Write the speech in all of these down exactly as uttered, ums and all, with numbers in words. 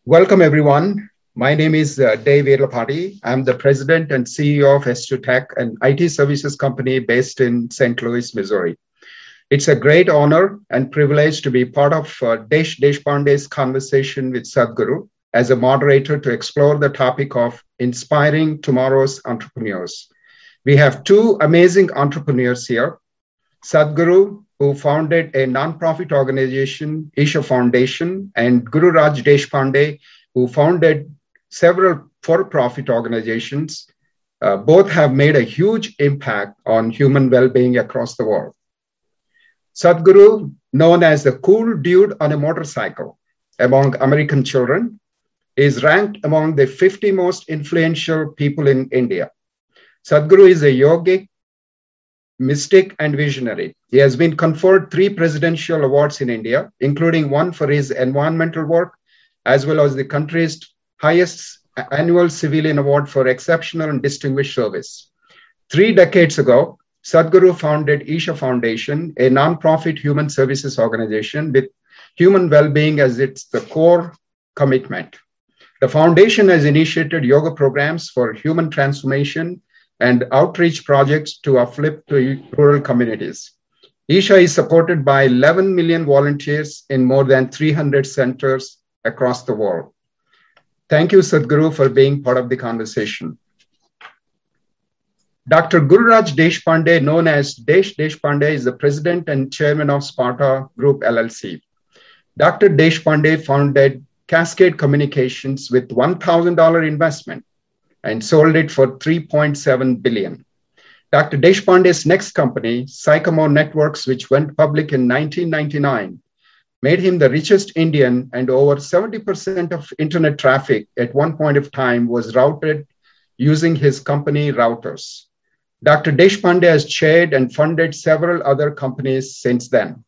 Welcome, everyone. My name is uh, Dave Yerlapati. I'm the president and C E O of S two Tech, an I T services company based in Saint Louis, Missouri. It's a great honor and privilege to be part of uh, Desh Deshpande's conversation with Sadhguru as a moderator to explore the topic of inspiring tomorrow's entrepreneurs. We have two amazing entrepreneurs here. Sadhguru, who founded a nonprofit organization, Isha Foundation, and Guru Raj Deshpande, who founded several for-profit organizations. Uh, both have made a huge impact on human well-being across the world. Sadhguru, known as the cool dude on a motorcycle among American children, is ranked among the fifty most influential people in India. Sadhguru is a yogic, mystic, and visionary. He has been conferred three presidential awards in India, including one for his environmental work, as well as the country's highest annual civilian award for exceptional and distinguished service. Three decades ago, Sadhguru founded Isha Foundation, a nonprofit human services organization with human well-being as its the core commitment. The foundation has initiated yoga programs for human transformation and outreach projects to uplift to rural communities. Isha is supported by eleven million volunteers in more than three hundred centers across the world. Thank you, Sadhguru, for being part of the conversation. Doctor Guru Raj Deshpande, known as Desh Deshpande, is the president and chairman of Sparta Group, L L C. Doctor Deshpande founded Cascade Communications with one thousand dollars investment and sold it for three point seven billion dollars. Doctor Deshpande's next company, Sycamore Networks, which went public in nineteen ninety-nine, made him the richest Indian, and over seventy percent of internet traffic at one point of time was routed using his company routers. Doctor Deshpande has chaired and funded several other companies since then.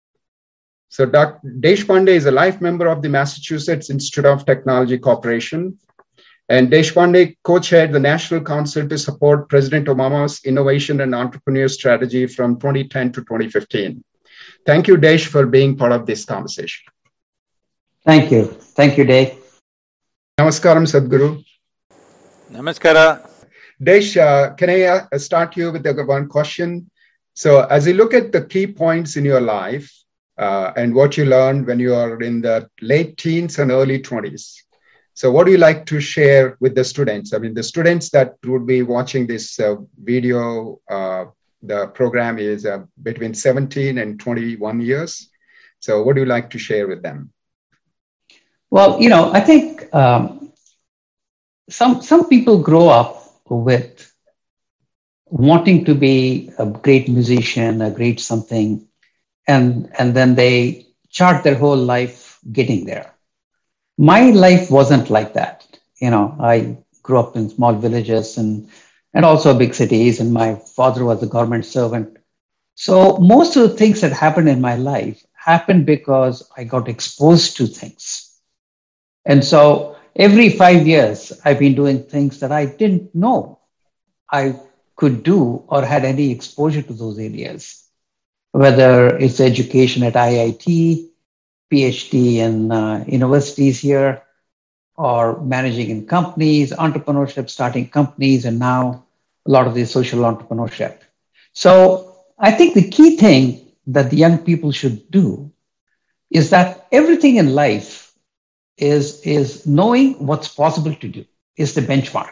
So Doctor Deshpande is a life member of the Massachusetts Institute of Technology Corporation, and Deshpande co-chaired the National Council to support President Obama's innovation and entrepreneur strategy from twenty ten to twenty fifteen. Thank you, Desh, for being part of this conversation. Thank you. Thank you, Dave. Namaskaram, Sadhguru. Namaskara. Desh, uh, can I uh, start you with the one question? So as you look at the key points in your life uh, and what you learned when you are in the late teens and early twenties, so what do you like to share with the students? I mean, the students that would be watching this uh, video, uh, the program is uh, between seventeen and twenty-one years. So what do you like to share with them? Well, you know, I think um, some some people grow up with wanting to be a great musician, a great something, and and then they chart their whole life getting there. My life wasn't like that. You know, I grew up in small villages and, and also big cities, and my father was a government servant. So most of the things that happened in my life happened because I got exposed to things. And so every five years, I've been doing things that I didn't know I could do or had any exposure to those areas, whether it's education at I I T, PhD in uh, universities here, or managing in companies, entrepreneurship, starting companies, and now a lot of the social entrepreneurship. So I think the key thing that the young people should do is that everything in life is, is knowing what's possible to do, is the benchmark.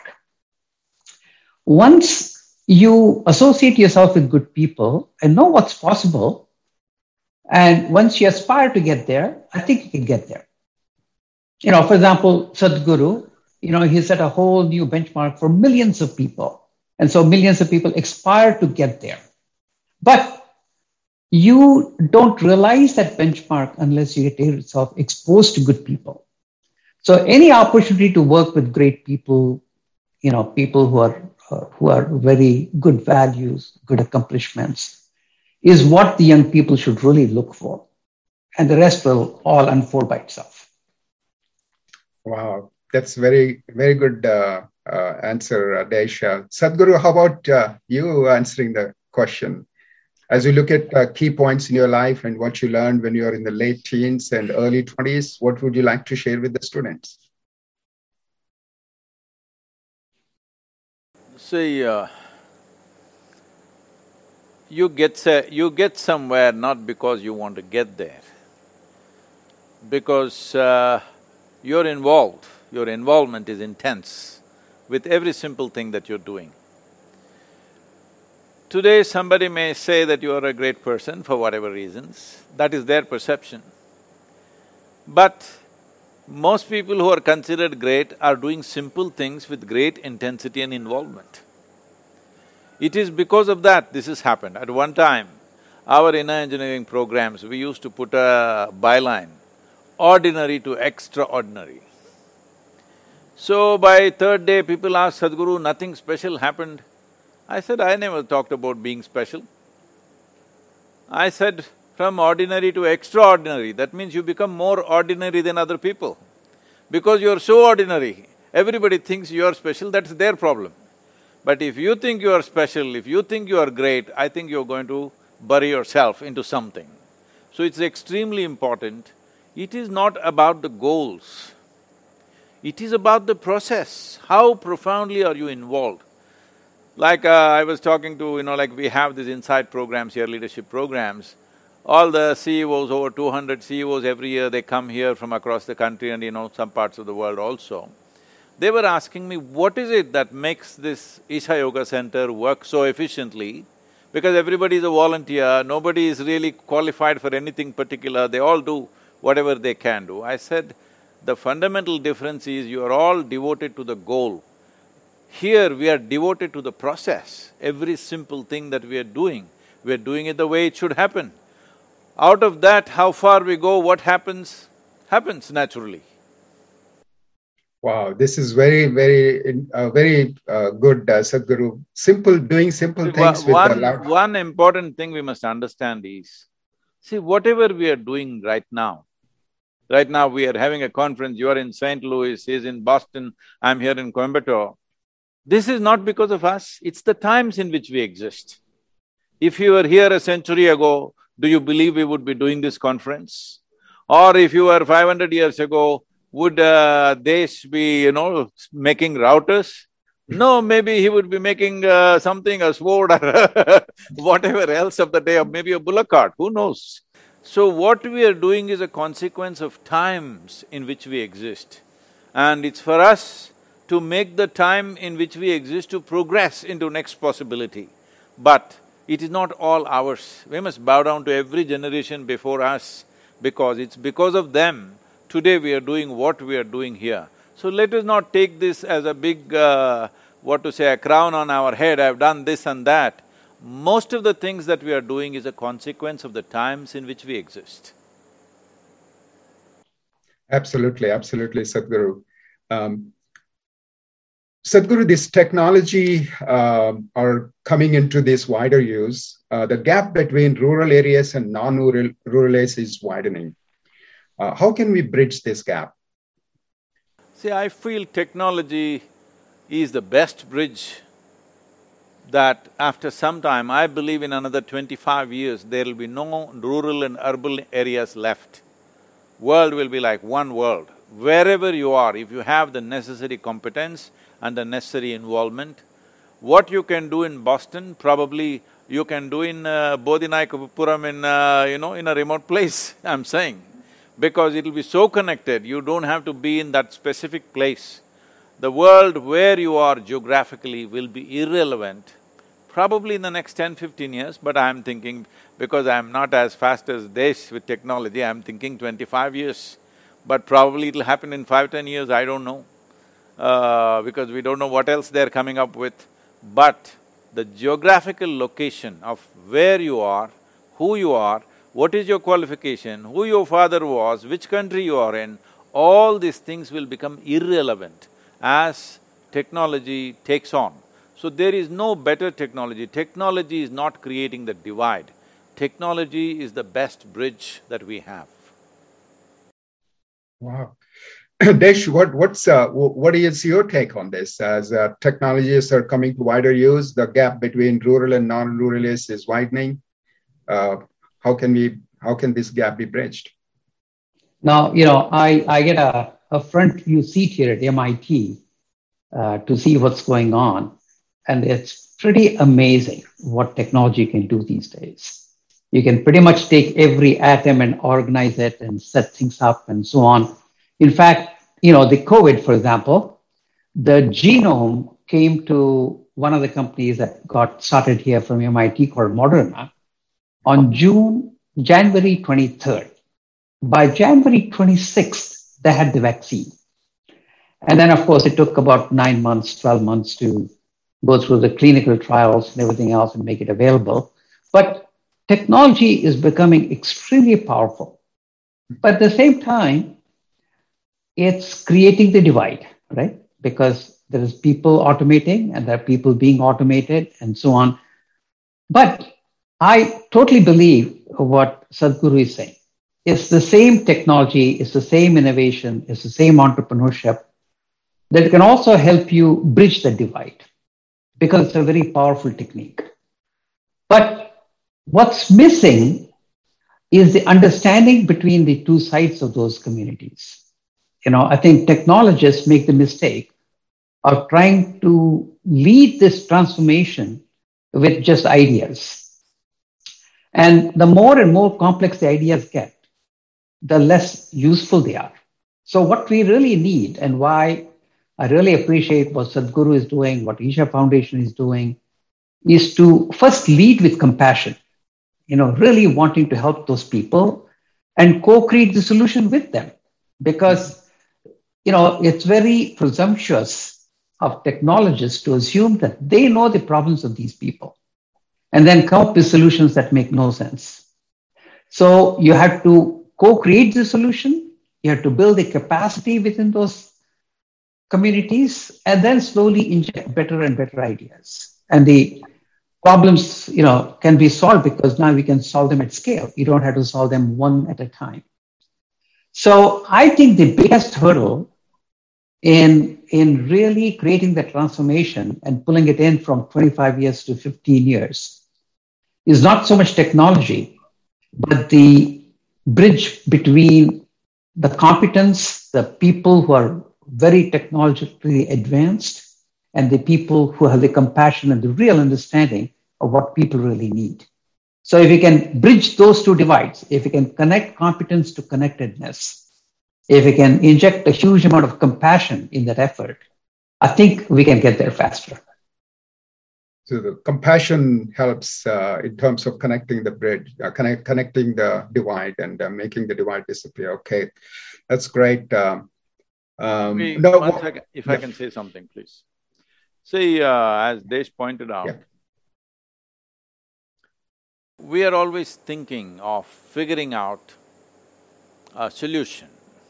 Once you associate yourself with good people and know what's possible, and once you aspire to get there, I think you can get there. You know, for example, Sadhguru, you know, he set a whole new benchmark for millions of people. And so millions of people aspire to get there. But you don't realize that benchmark unless you get yourself exposed to good people. So any opportunity to work with great people, you know, people who are, uh, who are very good values, good accomplishments, is what the young people should really look for. And the rest will all unfold by itself. Wow, that's very, very good uh, uh, answer, uh, Desh. Sadhguru, how about uh, you answering the question? As you look at uh, key points in your life and what you learned when you're in the late teens and early twenties, what would you like to share with the students? See, uh, you get se- you get somewhere not because you want to get there, because uh, you're involved, your involvement is intense with every simple thing that you're doing. Today somebody may say that you are a great person for whatever reasons, that is their perception. But most people who are considered great are doing simple things with great intensity and involvement. It is because of that this has happened. At one time, our inner engineering programs, we used to put a byline, ordinary to extraordinary. So by third day, people asked, Sadhguru, nothing special happened. I said, I never talked about being special. I said, from ordinary to extraordinary, that means you become more ordinary than other people. Because you're so ordinary, everybody thinks you're special, that's their problem. But if you think you are special, if you think you are great, I think you're going to bury yourself into something. So it's extremely important. It is not about the goals. It is about the process. How profoundly are you involved? Like uh, I was talking to, you know, like we have these inside programs here, leadership programs. All the C E Os, over two hundred C E Os every year, they come here from across the country and, you know, some parts of the world also. They were asking me, what is it that makes this Isha Yoga Center work so efficiently? Because everybody is a volunteer, nobody is really qualified for anything particular, they all do whatever they can do. I said, the fundamental difference is you are all devoted to the goal. Here we are devoted to the process. Every simple thing that we are doing, we are doing it the way it should happen. Out of that, how far we go, what happens, happens naturally. Wow, this is very, very, uh, very uh, good, uh, Sadhguru. Simple, doing simple things with one, the love. One important thing we must understand is, see, whatever we are doing right now, right now we are having a conference, you are in Saint Louis, he is in Boston, I'm here in Coimbatore. This is not because of us, it's the times in which we exist. If you were here a century ago, do you believe we would be doing this conference? Or if you were five hundred years ago, would uh, Desh be, you know, making routers? No, maybe he would be making uh, something, a sword or whatever else of the day, or maybe a bullock cart, who knows? So what we are doing is a consequence of times in which we exist. And it's for us to make the time in which we exist to progress into next possibility. But it is not all ours. We must bow down to every generation before us, because it's because of them today we are doing what we are doing here. So let us not take this as a big, uh, what to say, a crown on our head, I've done this and that. Most of the things that we are doing is a consequence of the times in which we exist. Absolutely, absolutely, Sadhguru. Um, Sadhguru, this technology uh, are coming into this wider use. Uh, the gap between rural areas and non-rural rural areas is widening. Uh, how can we bridge this gap? See, I feel technology is the best bridge that after some time, I believe in another twenty-five years, there will be no rural and urban areas left. World will be like one world. Wherever you are, if you have the necessary competence and the necessary involvement, what you can do in Boston, probably you can do in uh, Bodhinaikapuram in, uh, you know, in a remote place, I'm saying. Because it'll be so connected, you don't have to be in that specific place. The world where you are geographically will be irrelevant, probably in the next ten, fifteen years, but I'm thinking, because I'm not as fast as Desh with technology, I'm thinking twenty-five years. But probably it'll happen in five, ten years, I don't know, uh, because we don't know what else they're coming up with. But the geographical location of where you are, who you are, what is your qualification, who your father was, which country you are in, all these things will become irrelevant as technology takes on. So there is no better technology. Technology is not creating the divide. Technology is the best bridge that we have. Wow. Desh, what, what's, uh, what is your take on this? As uh, technologies are coming to wider use, the gap between rural and non-rural is, is widening. uh, how can we, how can this gap be bridged? Now, you know, I, I get a, a front view seat here at M I T uh, to see what's going on. And it's pretty amazing what technology can do these days. You can pretty much take every atom and organize it and set things up and so on. In fact, you know, the COVID, for example, the genome came to one of the companies that got started here from M I T called Moderna on June, January twenty-third. By January twenty-sixth, they had the vaccine. And then, of course, it took about nine months, twelve months to go through the clinical trials and everything else and make it available. But technology is becoming extremely powerful. But at the same time, it's creating the divide, right? Because there is people automating and there are people being automated and so on. But I totally believe what Sadhguru is saying. It's the same technology, it's the same innovation, it's the same entrepreneurship that can also help you bridge the divide because it's a very powerful technique. But what's missing is the understanding between the two sides of those communities. You know, I think technologists make the mistake of trying to lead this transformation with just ideas. And the more and more complex the ideas get, the less useful they are. So what we really need, and why I really appreciate what Sadhguru is doing, what Isha Foundation is doing, is to first lead with compassion, you know, really wanting to help those people and co-create the solution with them. Because, you know, it's very presumptuous of technologists to assume that they know the problems of these people and then come up with solutions that make no sense. So you have to co-create the solution, you have to build the capacity within those communities, and then slowly inject better and better ideas. And the problems, you know, can be solved because now we can solve them at scale. You don't have to solve them one at a time. So I think the biggest hurdle in, in really creating the transformation and pulling it in from twenty-five years to fifteen years is not so much technology, but the bridge between the competence, the people who are very technologically advanced, and the people who have the compassion and the real understanding of what people really need. So if we can bridge those two divides, if we can connect competence to connectedness, if we can inject a huge amount of compassion in that effort, I think we can get there faster. So the compassion helps uh, in terms of connecting the bridge, uh, connect, connecting the divide and uh, making the divide disappear. Okay, that's great. Um, um, Me, no, one second, if yeah. I can say something, please. See, uh, as Desh pointed out, yeah. we are always thinking of figuring out a solution.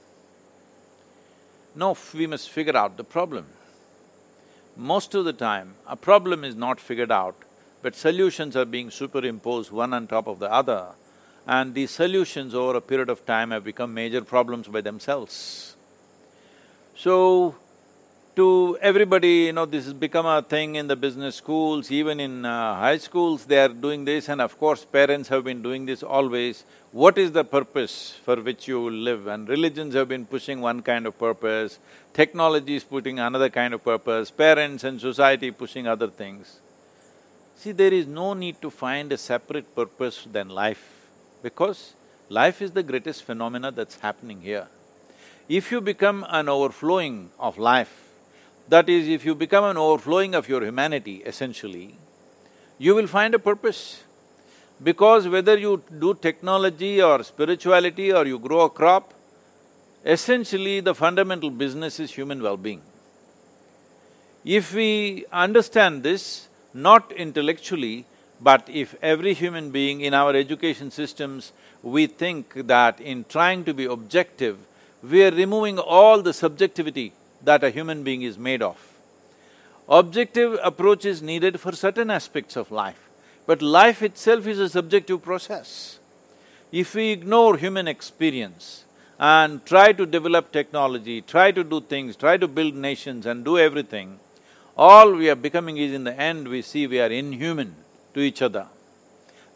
No, we must figure out the problem. Most of the time, a problem is not figured out, but solutions are being superimposed one on top of the other, and these solutions over a period of time have become major problems by themselves. So, to everybody, you know, this has become a thing in the business schools, even in uh, high schools they are doing this, and of course parents have been doing this always. What is the purpose for which you live? And religions have been pushing one kind of purpose, technology is putting another kind of purpose, parents and society pushing other things. See, there is no need to find a separate purpose than life, because life is the greatest phenomena that's happening here. If you become an overflowing of life, that is, if you become an overflowing of your humanity, essentially, you will find a purpose. Because whether you do technology or spirituality or you grow a crop, essentially the fundamental business is human well-being. If we understand this, not intellectually, but if every human being in our education systems, we think that in trying to be objective, we are removing all the subjectivity that a human being is made of. Objective approach is needed for certain aspects of life, but life itself is a subjective process. If we ignore human experience and try to develop technology, try to do things, try to build nations and do everything, all we are becoming is in the end we see we are inhuman to each other.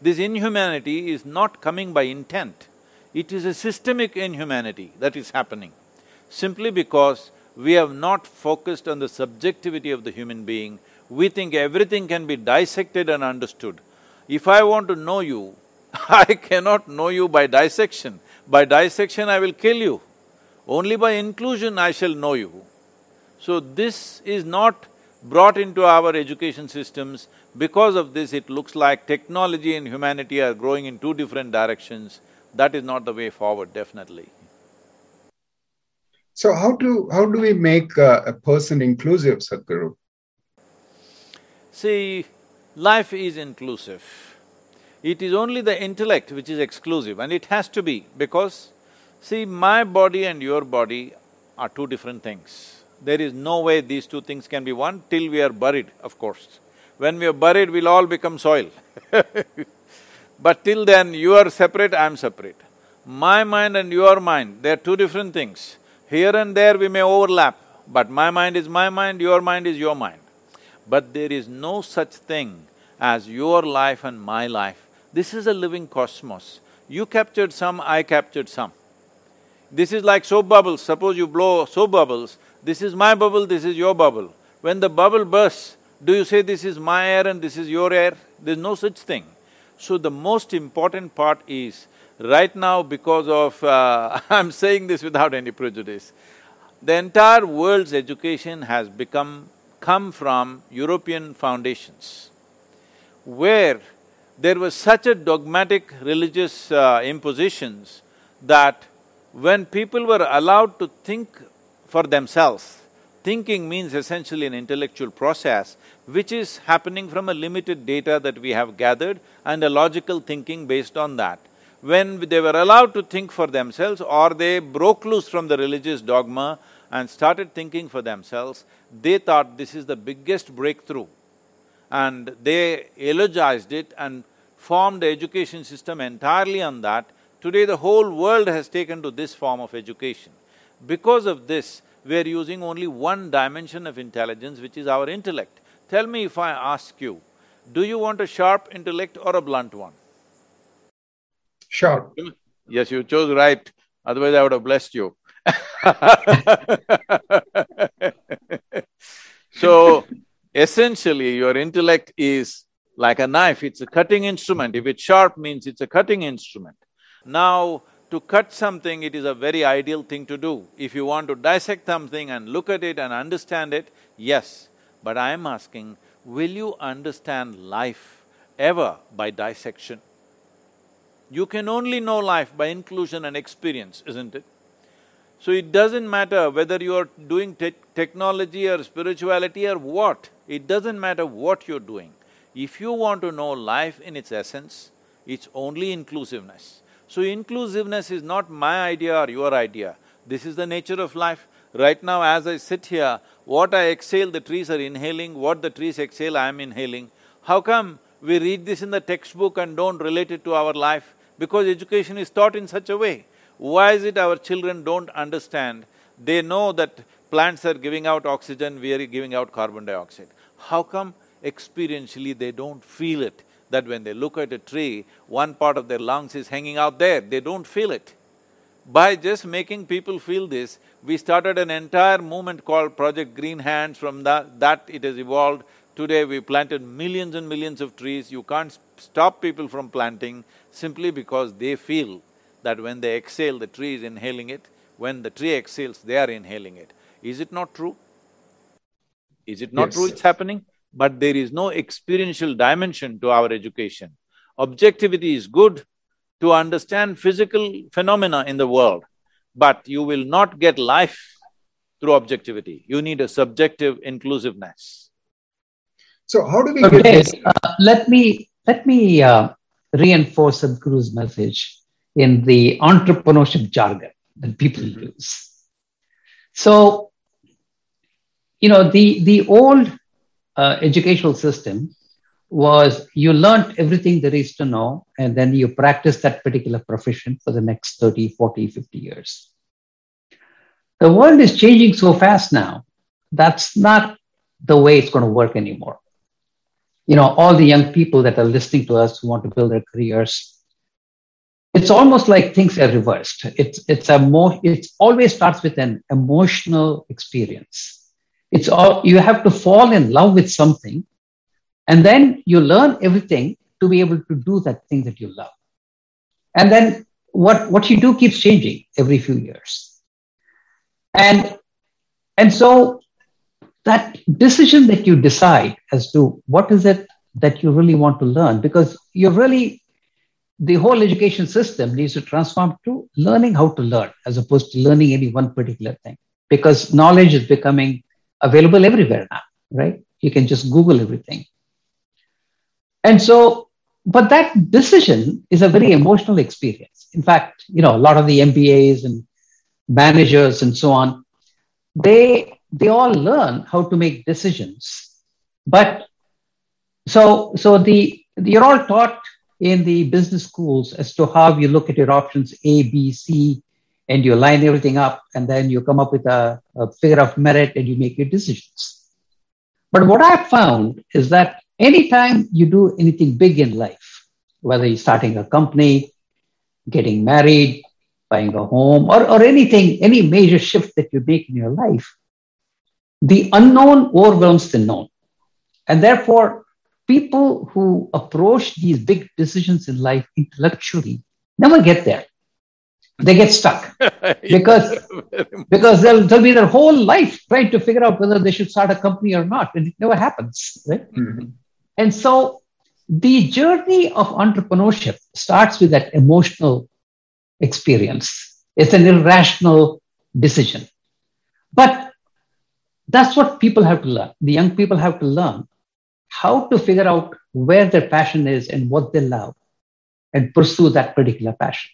This inhumanity is not coming by intent. It is a systemic inhumanity that is happening, simply because we have not focused on the subjectivity of the human being. We think everything can be dissected and understood. If I want to know you, I cannot know you by dissection. By dissection, I will kill you. Only by inclusion, I shall know you. So this is not brought into our education systems. Because of this, it looks like technology and humanity are growing in two different directions. That is not the way forward, definitely. So how do… how do we make uh, a person inclusive, Sadhguru? See, life is inclusive. It is only the intellect which is exclusive, and it has to be, because see, my body and your body are two different things. There is no way these two things can be one till we are buried, of course. When we are buried, we'll all become soil. But till then, you are separate, I am separate. My mind and your mind, they're two different things. Here and there we may overlap, but my mind is my mind, your mind is your mind. But there is no such thing as your life and my life. This is a living cosmos. You captured some, I captured some. This is like soap bubbles. Suppose you blow soap bubbles, this is my bubble, this is your bubble. When the bubble bursts, do you say this is my air and this is your air? There's no such thing. So the most important part is, right now because of… Uh, I'm saying this without any prejudice, the entire world's education has become… come from European foundations, where there was such a dogmatic religious uh, impositions that when people were allowed to think for themselves, thinking means essentially an intellectual process which is happening from a limited data that we have gathered and a logical thinking based on that. When they were allowed to think for themselves, or they broke loose from the religious dogma and started thinking for themselves, they thought this is the biggest breakthrough. And they eulogized it and formed the education system entirely on that. Today the whole world has taken to this form of education. Because of this, we are using only one dimension of intelligence, which is our intellect. Tell me, if I ask you, do you want a sharp intellect or a blunt one? Sharp. Yes, you chose right, otherwise I would have blessed you. So, essentially, your intellect is like a knife, it's a cutting instrument. If it's sharp, means it's a cutting instrument. Now, to cut something, it is a very ideal thing to do. If you want to dissect something and look at it and understand it, yes. But I am asking, will you understand life ever by dissection? You can only know life by inclusion and experience, isn't it? So it doesn't matter whether you are doing te technology or spirituality or what, it doesn't matter what you're doing. If you want to know life in its essence, it's only inclusiveness. So inclusiveness is not my idea or your idea, this is the nature of life. Right now as I sit here, what I exhale, the trees are inhaling, what the trees exhale, I am inhaling. How come we read this in the textbook and don't relate it to our life? Because education is taught in such a way. Why is it our children don't understand? They know that plants are giving out oxygen, we are giving out carbon dioxide. How come experientially they don't feel it? That when they look at a tree, one part of their lungs is hanging out there, they don't feel it. By just making people feel this, we started an entire movement called Project Green Hands. From that, that it has evolved. Today we planted millions and millions of trees. You can't stop people from planting simply because they feel that when they exhale, the tree is inhaling it. When the tree exhales, they are inhaling it. Is it not true? Is it not Yes. true it's happening? But there is no experiential dimension to our education. Objectivity is good to understand physical phenomena in the world, but you will not get life through objectivity. You need a subjective inclusiveness. So how do we Okay, get this? uh, let me let me uh, reinforce Sadhguru's message in the entrepreneurship jargon that people Mm-hmm. use. So, you know, the the old uh, educational system was you learned everything there is to know, and then you practice that particular profession for the next thirty, forty, fifty years. The world is changing so fast now, that's not the way it's going to work anymore. you know, all the young people that are listening to us who want to build their careers, it's almost like things are reversed. It's it's a more it always starts with an emotional experience. It's all you have to fall in love with something, and then you learn everything to be able to do that thing that you love. And then what what you do keeps changing every few years. And and so that decision that you decide as to what is it that you really want to learn, because you're really the whole education system needs to transform to learning how to learn as opposed to learning any one particular thing, because knowledge is becoming available everywhere now, right? You can just Google everything. And so, but that decision is a very emotional experience. In fact, you know, a lot of the M B As and managers and so on, they, they all learn how to make decisions. But so, so the, you're all taught in the business schools as to how you look at your options A, B, C, and you line everything up, and then you come up with a, a figure of merit and you make your decisions. But what I've found is that anytime you do anything big in life, whether you're starting a company, getting married, buying a home, or, or anything, any major shift that you make in your life, the unknown overwhelms the known. And therefore, people who approach these big decisions in life intellectually never get there. They get stuck because, because they'll, they'll be their whole life trying to figure out whether they should start a company or not, and it never happens, right? Mm-hmm. And so the journey of entrepreneurship starts with that emotional experience. It's an irrational decision. But that's what people have to learn. The young people have to learn how to figure out where their passion is and what they love and pursue that particular passion.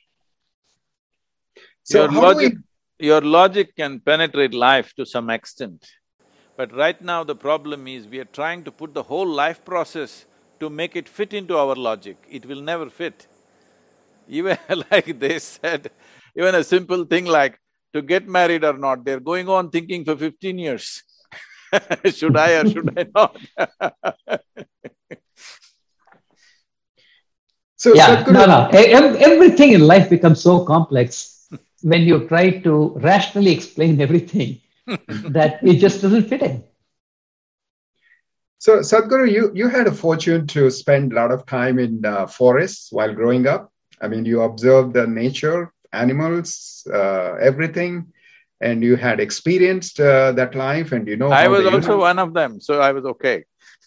So your logic, we... your logic can penetrate life to some extent. But right now the problem is we are trying to put the whole life process to make it fit into our logic. It will never fit. Even like they said, even a simple thing like to get married or not, they're going on thinking for fifteen years. Should I or should I not? So yeah, no, no. Everything in life becomes so complex when you try to rationally explain everything that it just doesn't fit in. So Sadhguru, you, you had a fortune to spend a lot of time in uh, forests while growing up. I mean, you observed the nature, animals, uh, everything. And you had experienced uh, that life, and you know. I was also know. one of them, so I was okay.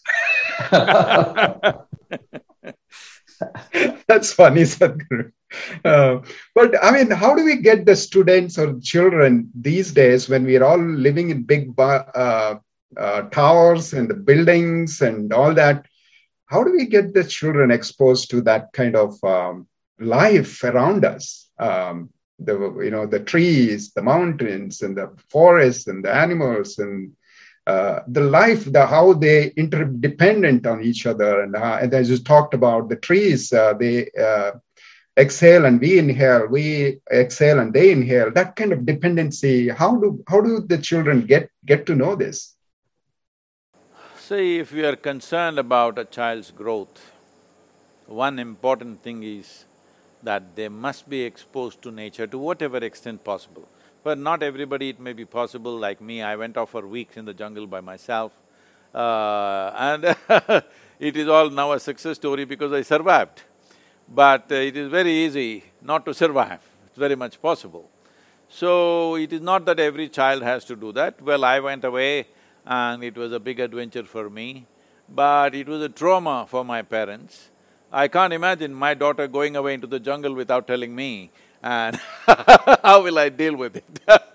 That's funny, Sadhguru. Uh, but I mean, how do we get the students or children these days when we are all living in big uh, uh, towers and the buildings and all that? How do we get the children exposed to that kind of um, life around us? Um, The, you know, the trees, the mountains, and the forests, and the animals, and uh, the life, the how they interdependent on each other, and, uh, and as you talked about the trees, uh, they uh, exhale and we inhale, we exhale and they inhale. That kind of dependency. How do how do the children get get to know this? See, if we are concerned about a child's growth, one important thing is that they must be exposed to nature to whatever extent possible. But not everybody it may be possible, like me, I went off for weeks in the jungle by myself. Uh, and it is all now a success story because I survived. But uh, it is very easy not to survive, it's very much possible. So, it is not that every child has to do that. Well, I went away and it was a big adventure for me, but it was a trauma for my parents. I can't imagine my daughter going away into the jungle without telling me, and how will I deal with it?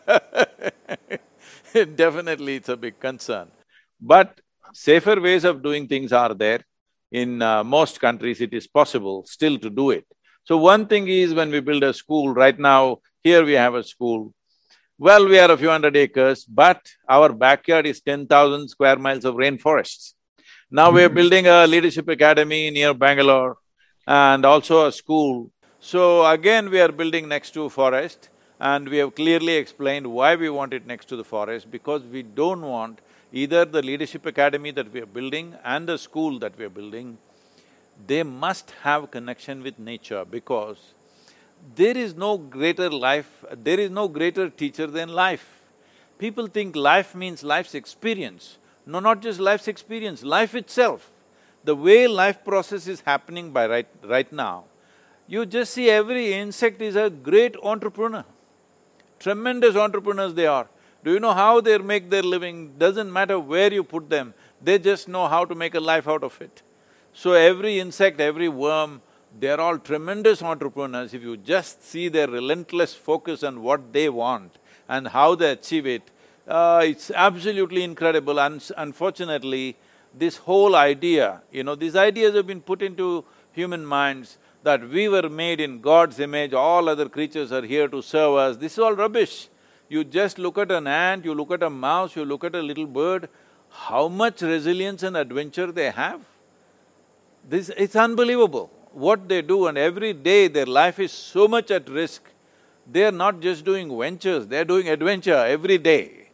Definitely it's a big concern. But safer ways of doing things are there. In uh, most countries it is possible still to do it. So one thing is when we build a school, right now here we have a school. Well, we are a few hundred acres, but our backyard is ten thousand square miles of rainforests. Now we are building a leadership academy near Bangalore and also a school. So again we are building next to forest And we have clearly explained why we want it next to the forest, because we don't want either the leadership academy that we are building and the school that we are building, they must have connection with nature, because there is no greater life, there is no greater teacher than life. People think life means life's experience. No, not just life's experience, life itself. The way life process is happening by right… right now, you just see every insect is a great entrepreneur. Tremendous entrepreneurs they are. Do you know how they make their living? Doesn't matter where you put them, they just know how to make a life out of it. So every insect, every worm, they're all tremendous entrepreneurs. If you just see their relentless focus on what they want and how they achieve it, uh, it's absolutely incredible. And unfortunately, this whole idea, you know, these ideas have been put into human minds that we were made in God's image, all other creatures are here to serve us, this is all rubbish. You just look at an ant, you look at a mouse, you look at a little bird, how much resilience and adventure they have. This… it's unbelievable what they do, and every day their life is so much at risk. They are not just doing ventures, they are doing adventure every day.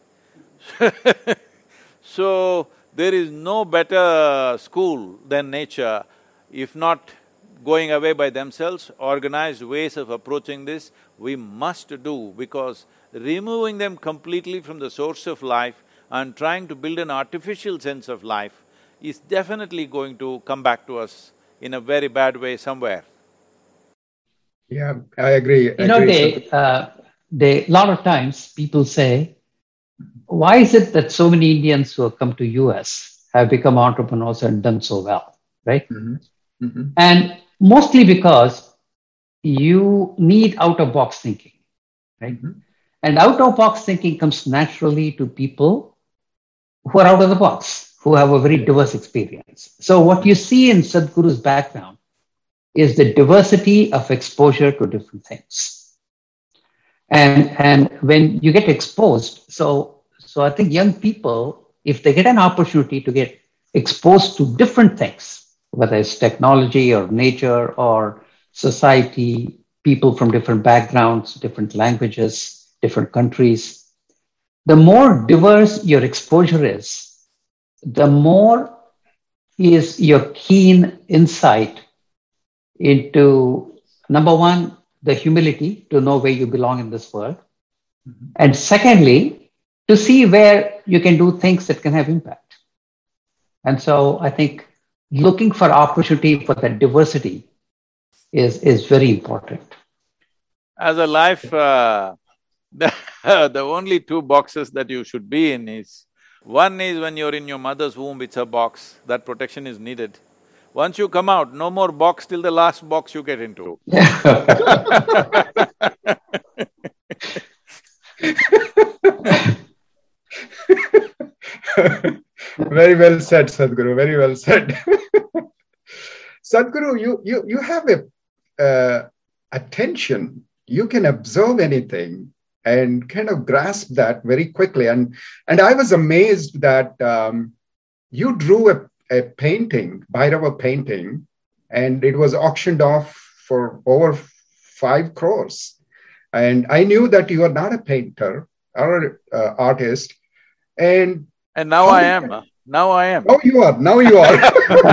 So, there is no better school than nature, if not going away by themselves. Organized ways of approaching this we must do, because removing them completely from the source of life and trying to build an artificial sense of life is definitely going to come back to us in a very bad way somewhere. Yeah, I agree. You know, they… uh, they… lot of times people say, why is it that so many Indians who have come to U S have become entrepreneurs and done so well, right? Mm-hmm. Mm-hmm. And mostly because you need out-of-box thinking, right? Mm-hmm. And out-of-box thinking comes naturally to people who are out of the box, who have a very diverse experience. So what you see in Sadhguru's background is the diversity of exposure to different things. And, and when you get exposed, so, so I think young people, if they get an opportunity to get exposed to different things, whether it's technology or nature or society, people from different backgrounds, different languages, different countries, the more diverse your exposure is, the more is your keen insight into, number one, the humility to know where you belong in this world. Mm-hmm. And secondly, to see where you can do things that can have impact. And so I think looking for opportunity for that diversity is, is very important. As a life, uh, the, the only two boxes that you should be in is, one is when you're in your mother's womb, it's a box, that protection is needed. Once you come out, no more box till the last box you get into. Very well said, Sadhguru, very well said. Sadhguru, you, you, you have a uh, attention, you can observe anything and kind of grasp that very quickly. And, and I was amazed that um, you drew a, a painting, Bhairava painting, and it was auctioned off for over five crores. And I knew that you are not a painter or uh, artist. And And now I am, you, now I am. Now you are, now you are.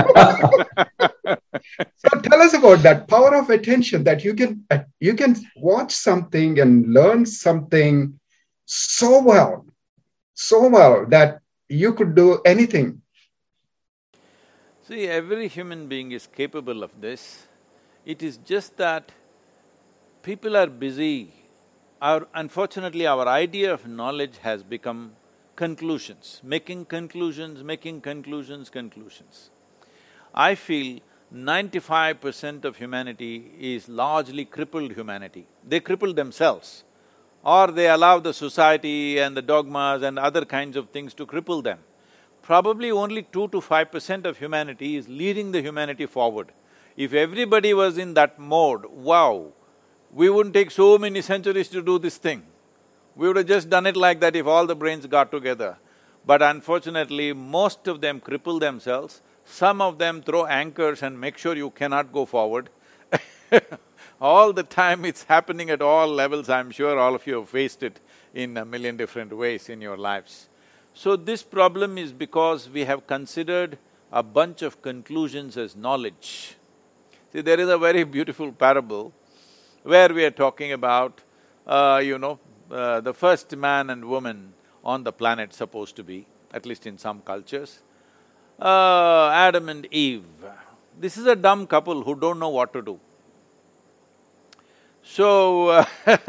So tell us about that power of attention, that you can, uh, you can watch something and learn something so well, so well that you could do anything. See, every human being is capable of this. It is just that people are busy. Our… unfortunately, our idea of knowledge has become conclusions, making conclusions, making conclusions, conclusions. I feel ninety-five percent of humanity is largely crippled humanity. They cripple themselves, or they allow the society and the dogmas and other kinds of things to cripple them. Probably only two to five percent of humanity is leading the humanity forward. If everybody was in that mode, wow, we wouldn't take so many centuries to do this thing. We would have just done it like that if all the brains got together. But unfortunately, most of them cripple themselves, some of them throw anchors and make sure you cannot go forward. All the time it's happening at all levels. I'm sure all of you have faced it in a million different ways in your lives. So this problem is because we have considered a bunch of conclusions as knowledge. See, there is a very beautiful parable where we are talking about, uh, you know, uh, the first man and woman on the planet supposed to be, at least in some cultures, uh, Adam and Eve. This is a dumb couple who don't know what to do. So, uh,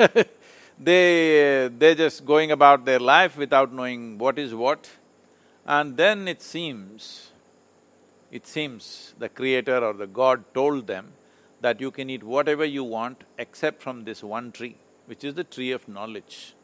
they… they're just going about their life without knowing what is what. And then it seems, it seems the creator or the God told them that you can eat whatever you want except from this one tree, which is the tree of knowledge.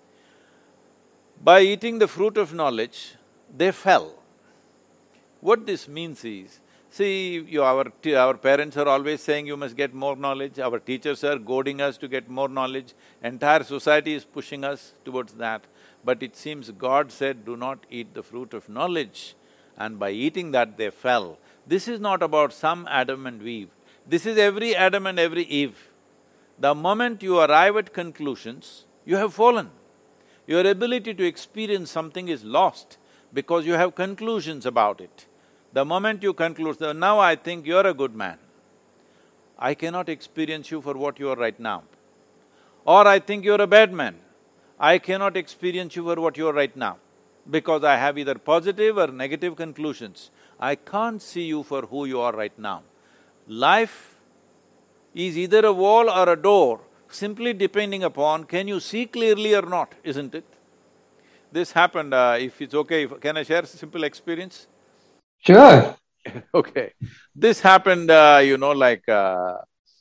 By eating the fruit of knowledge, they fell. What this means is, see, you, our, our parents are always saying you must get more knowledge, our teachers are goading us to get more knowledge, entire society is pushing us towards that. But it seems God said, do not eat the fruit of knowledge, and by eating that they fell. This is not about some Adam and Eve, this is every Adam and every Eve. The moment you arrive at conclusions, you have fallen. Your ability to experience something is lost because you have conclusions about it. The moment you conclude, now I think you're a good man, I cannot experience you for what you are right now. Or I think you're a bad man, I cannot experience you for what you are right now, because I have either positive or negative conclusions. I can't see you for who you are right now. Life is either a wall or a door, simply depending upon can you see clearly or not, isn't it? This happened, uh, if it's okay, if, can I share a simple experience? Sure. Okay. This happened, uh, you know, like… Uh,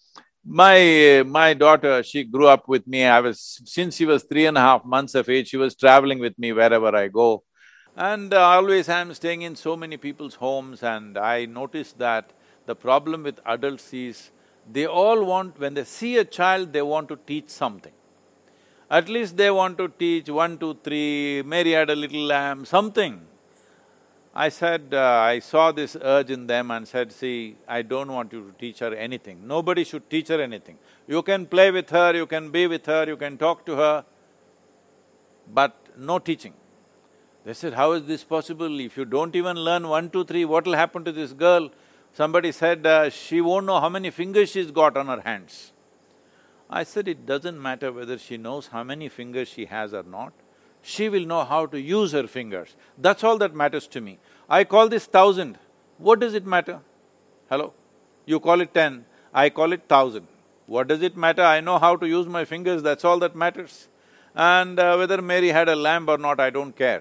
my… my daughter, she grew up with me. I was… since she was three and a half months of age, she was traveling with me wherever I go. And uh, always I'm staying in so many people's homes, and I noticed that the problem with adults is they all want… when they see a child, they want to teach something. At least they want to teach one, two, three, Mary had a little lamb, something. I said… Uh, I saw this urge in them and said, see, I don't want you to teach her anything. Nobody should teach her anything. You can play with her, you can be with her, you can talk to her, but no teaching. They said, how is this possible? If you don't even learn one, two, three, what will happen to this girl? Somebody said, uh, she won't know how many fingers she's got on her hands. I said, it doesn't matter whether she knows how many fingers she has or not. She will know how to use her fingers. That's all that matters to me. I call this thousand. What does it matter? Hello? You call it ten, I call it thousand. What does it matter? I know how to use my fingers, that's all that matters. And uh, whether Mary had a lamb or not, I don't care.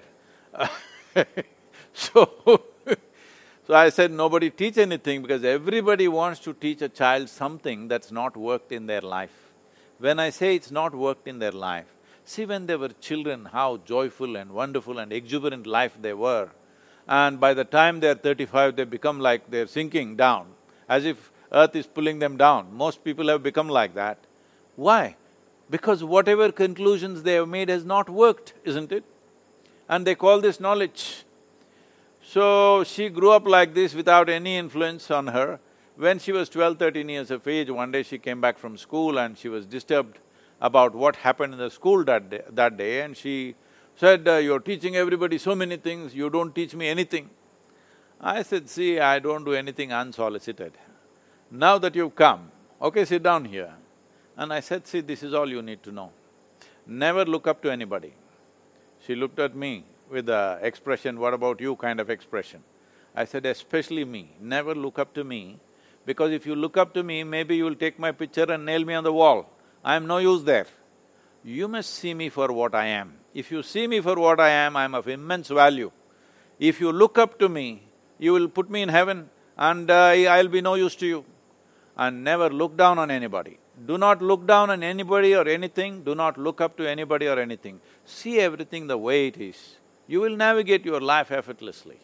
So, so I said, nobody teach anything, because everybody wants to teach a child something that's not worked in their life. When I say it's not worked in their life, see, when they were children, how joyful and wonderful and exuberant life they were. And by the time they're thirty-five, they become like they're sinking down, as if earth is pulling them down. Most people have become like that. Why? Because whatever conclusions they have made has not worked, isn't it? And they call this knowledge. So, she grew up like this without any influence on her. When she was twelve, thirteen years of age, one day she came back from school and she was disturbed about what happened in the school that day, that day and she said, uh, you're teaching everybody so many things, you don't teach me anything. I said, see, I don't do anything unsolicited. Now that you've come, okay, sit down here. And I said, see, this is all you need to know. Never look up to anybody. She looked at me with a expression, what about you kind of expression. I said, especially me, never look up to me, because if you look up to me, maybe you will take my picture and nail me on the wall. I am no use there. You must see me for what I am. If you see me for what I am, I am of immense value. If you look up to me, you will put me in heaven and uh, I'll be no use to you. And never look down on anybody. Do not look down on anybody or anything, do not look up to anybody or anything. See everything the way it is. You will navigate your life effortlessly.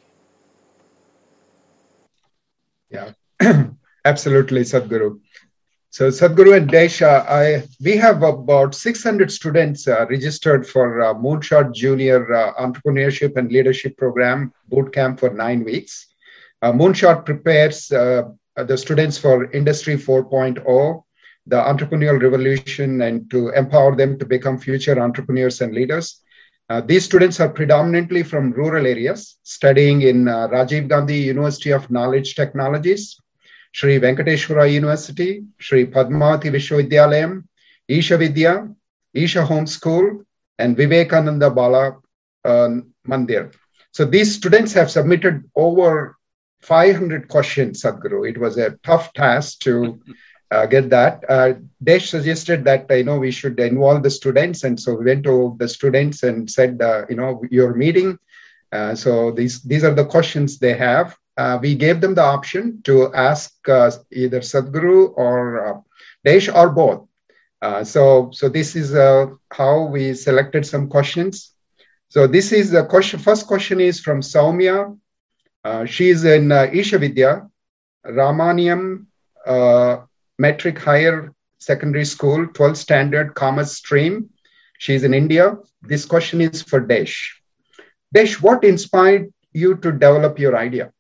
Yeah, absolutely, Sadhguru. So, Sadhguru and Desha, I… we have about six hundred students uh, registered for uh, Moonshot Junior uh, Entrepreneurship and Leadership Program boot camp for nine weeks. Uh, Moonshot prepares uh, the students for Industry four point oh, the entrepreneurial revolution and to empower them to become future entrepreneurs and leaders. Uh, these students are predominantly from rural areas, studying in uh, Rajiv Gandhi University of Knowledge Technologies, Sri Venkateshwara University, Sri Padmavati Vishwavidyalayam, Isha Vidya, Isha Home School, and Vivekananda Bala uh, Mandir. So these students have submitted over five hundred questions, Sadhguru. It was a tough task to uh, get that. Uh, Desh suggested that, you know, we should involve the students. And so we went to the students and said, uh, you know, your meeting. Uh, so these, these are the questions they have. Uh, we gave them the option to ask uh, either Sadhguru or uh, Desh or both. Uh, so, so this is uh, how we selected some questions. So this is the question. First question is from Saumya. Uh, she is in uh, Isha Vidya, Ramaniam uh, Metric Higher Secondary School, twelfth Standard Commerce Stream. She's in India. This question is for Desh. Desh, what inspired you to develop your idea?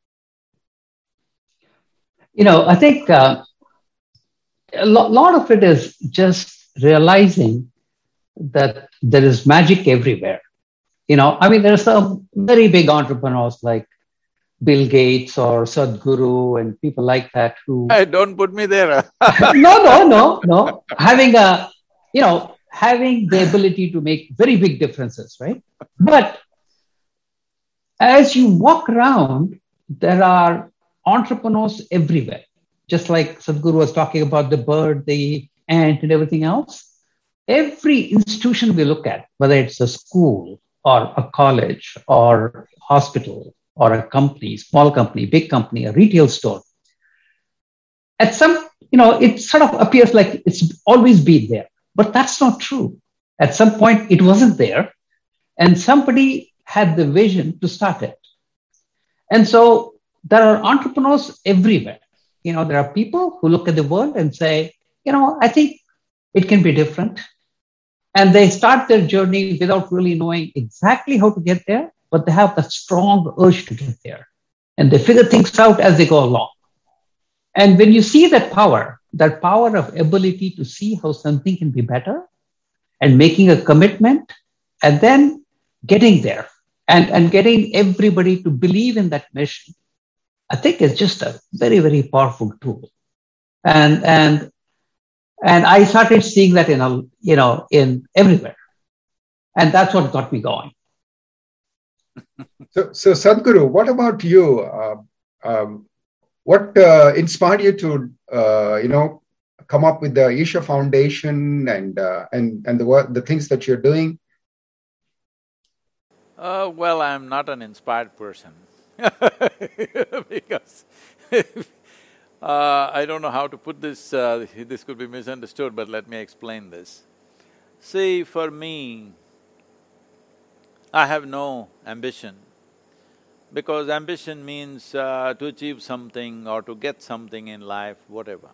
You know, I think uh, a lo- lot of it is just realizing that there is magic everywhere. You know, I mean, there are some very big entrepreneurs like Bill Gates or Sadhguru and people like that who... Hey, don't put me there. no, no, no, no. Having a, you know, having the ability to make very big differences, right? But as you walk around, there are entrepreneurs everywhere. Just like Sadhguru was talking about the bird, the ant and everything else. Every institution we look at, whether it's a school or a college or hospital or a company, small company, big company, a retail store, at some, you know, it sort of appears like it's always been there, but that's not true. At some point, it wasn't there, and somebody had the vision to start it. And so there are entrepreneurs everywhere. You know, there are people who look at the world and say, you know, I think it can be different. And they start their journey without really knowing exactly how to get there, but they have the strong urge to get there. And they figure things out as they go along. And when you see that power, that power of ability to see how something can be better and making a commitment and then getting there and, and getting everybody to believe in that mission, I think is just a very, very powerful tool. And, and, and I started seeing that in, a, you know, in everywhere. And that's what got me going. So, so Sadhguru, what about you? Uh, um, what uh, inspired you to, uh, you know, come up with the Isha Foundation and uh, and and the work, the things that you're doing? Uh, well, I'm not an inspired person because uh, I don't know how to put this. Uh, this could be misunderstood, but let me explain this. See, for me, I have no ambition, because ambition means uh, to achieve something or to get something in life, whatever.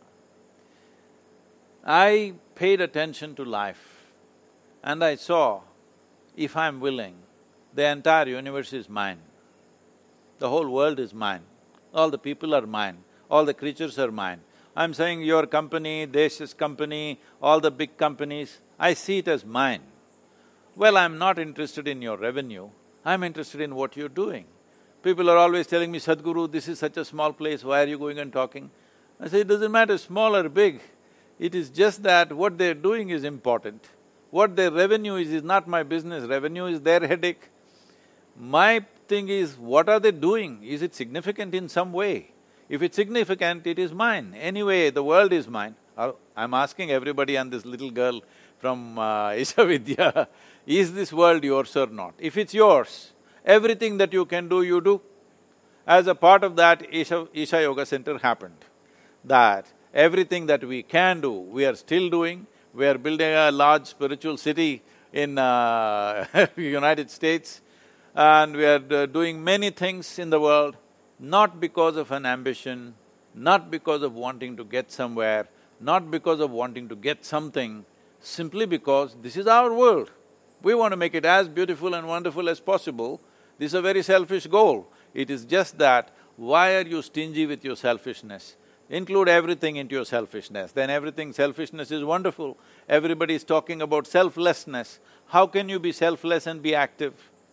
I paid attention to life and I saw, if I'm willing, the entire universe is mine. The whole world is mine. All the people are mine. All the creatures are mine. I'm saying your company, Desh's company, all the big companies, I see it as mine. Well, I'm not interested in your revenue, I'm interested in what you're doing. People are always telling me, Sadhguru, this is such a small place, why are you going and talking? I say, it doesn't matter, small or big. It is just that what they're doing is important. What their revenue is, is not my business, revenue is their headache. My thing is, what are they doing? Is it significant in some way? If it's significant, it is mine. Anyway, the world is mine. I'm asking everybody and this little girl from uh, Isha Vidya, is this world yours or not? If it's yours, everything that you can do, you do. As a part of that, Isha, Isha Yoga Center happened. That everything that we can do, we are still doing. We are building a large spiritual city in uh, United States, and we are uh, doing many things in the world, not because of an ambition, not because of wanting to get somewhere, not because of wanting to get something, simply because this is our world. We want to make it as beautiful and wonderful as possible. This is a very selfish goal. It is just that, why are you stingy with your selfishness? include everything into your selfishness, then everything selfishness is wonderful. Everybody is talking about selflessness. How can you be selfless and be active?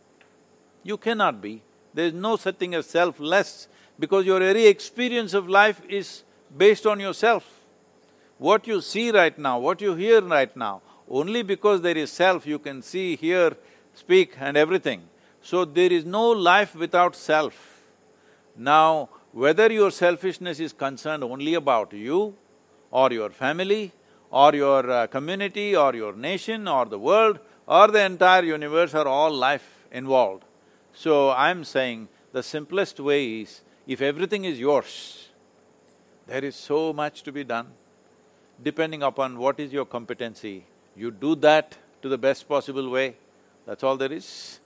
You cannot be. There is no such thing as selfless because your very experience of life is based on yourself. What you see right now, what you hear right now, only because there is self you can see, hear, speak and everything. So there is no life without self. Now, whether your selfishness is concerned only about you or your family or your uh, community or your nation or the world or the entire universe or all life involved. So I'm saying the simplest way is, if everything is yours, there is so much to be done. Depending upon what is your competency, you do that to the best possible way, that's all there is.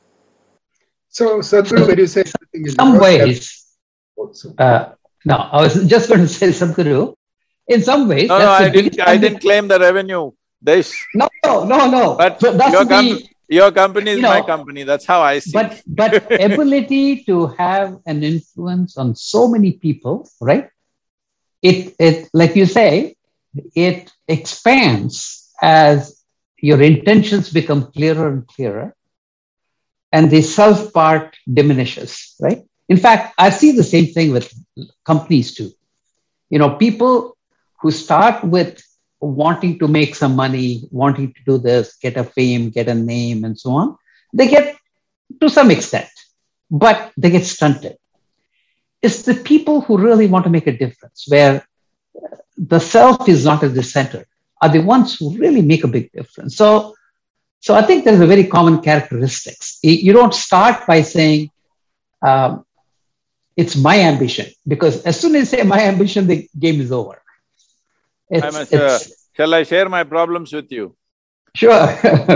So, Sadhguru, when you say everything is some yours, ways, uh, no, I was just going to say, Sadhguru, in some ways… No, no, I didn't… I didn't claim the revenue, Desh. No, no, no, no. But so that's your, the, com your company is you know, my company, that's how I see but, it. But ability to have an influence on so many people, right? It, it, like you say, it expands as your intentions become clearer and clearer and the self part diminishes, right? In fact, I see the same thing with companies too. You know, people who start with wanting to make some money, wanting to do this, get a fame, get a name and so on, they get to some extent, but they get stunted. It's the people who really want to make a difference, where the self is not at the center, are the ones who really make a big difference. So, so I think there's a very common characteristics. You don't start by saying, um, it's my ambition, because as soon as you say my ambition, the game is over. It's, I'm sure. it's, Shall I share my problems with you? Sure.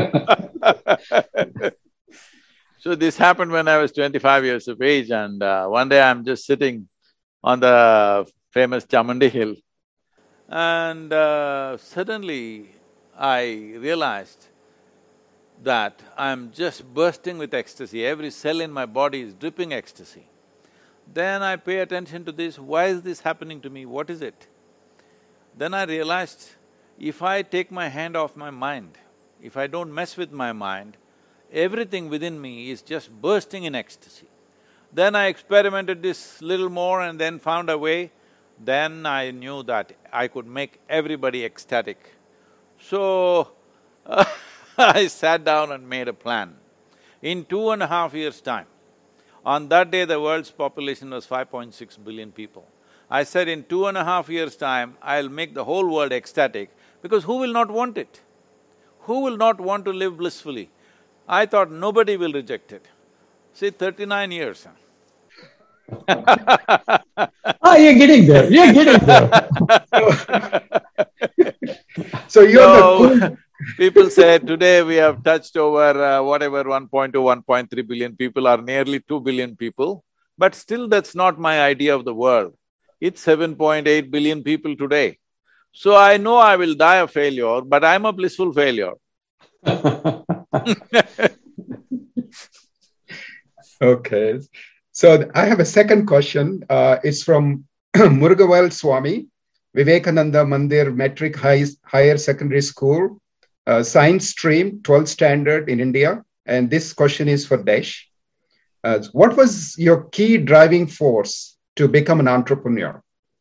So this happened when I was twenty-five years of age, and uh, one day I'm just sitting on the famous Chamundi Hill, and uh, suddenly I realized that I'm just bursting with ecstasy. Every cell in my body is dripping ecstasy. Then I pay attention to this, why is this happening to me, what is it? Then I realized, if I take my hand off my mind, if I don't mess with my mind, everything within me is just bursting in ecstasy. Then I experimented this little more and then found a way. Then I knew that I could make everybody ecstatic. So, I sat down and made a plan. In two and a half years' time, on that day the world's population was five point six billion people. I said, in two and a half years' time, I'll make the whole world ecstatic, because who will not want it? Who will not want to live blissfully? I thought nobody will reject it. See, thirty-nine years. Oh, you're getting there, you're getting there. So you're So, the… people say today we have touched over uh, whatever one point two, one point three billion people are nearly two billion people, but still that's not my idea of the world. It's seven point eight billion people today. So I know I will die a failure, but I'm a blissful failure. Okay. So I have a second question. Uh, it's from Murugavel Swami, Vivekananda Mandir Metric High, Higher Secondary School, uh, Science Stream, twelfth Standard in India. And this question is for Desh. Uh, what was your key driving force to become an entrepreneur?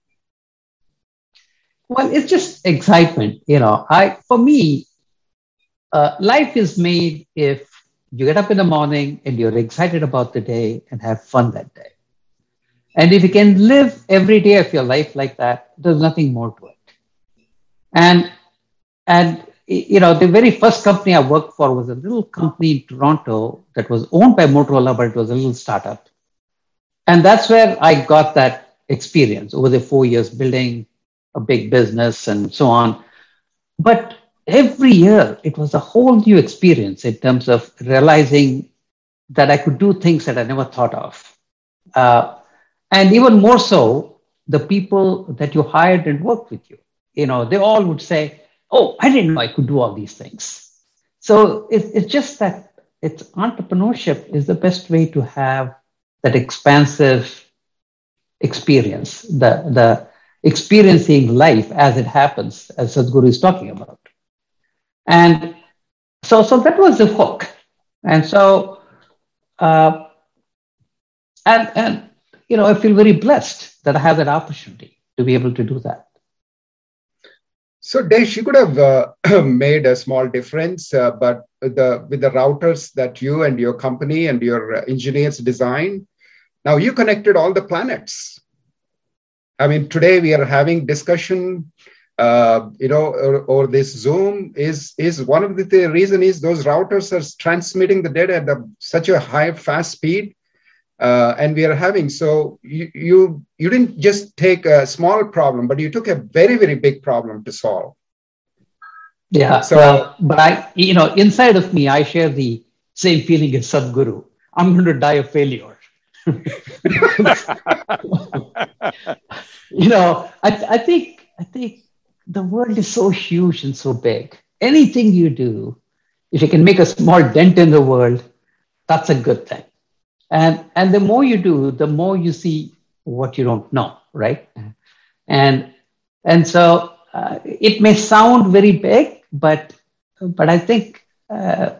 Well, it's just excitement, you know. I, for me, uh, life is made if you get up in the morning and you're excited about the day and have fun that day. And if you can live every day of your life like that, there's nothing more to it. And, and you know, the very first company I worked for was a little company in Toronto that was owned by Motorola, but it was a little startup. And that's where I got that experience over the four years building a big business and so on. But every year, it was a whole new experience in terms of realizing that I could do things that I never thought of. Uh, and even more so, the people that you hired and worked with you, you know, they all would say, oh, I didn't know I could do all these things. So it, it's just that it's entrepreneurship is the best way to have that expansive experience. The, the, experiencing life as it happens, as Sadhguru is talking about. And so, so that was the hook. And so, uh, and, and, you know, I feel very blessed that I have that opportunity to be able to do that. So, Desh, you could have uh, made a small difference, uh, but the, with the routers that you and your company and your engineers designed, now you connected all the planets. I mean, today we are having discussion, uh, you know, or, or this Zoom is, is one of the, the reason is those routers are transmitting the data at the, such a high, fast speed. Uh, and we are having, so you, you you didn't just take a small problem, but you took a very, very big problem to solve. Yeah, so, well, but I, you know, inside of me, I share the same feeling as Sadhguru. I'm going to die of failure. You know, I, I think, I think the world is so huge and so big. Anything you do, if you can make a small dent in the world, that's a good thing. And, and the more you do, the more you see what you don't know, right? And, and so uh, it may sound very big, but, but I think uh,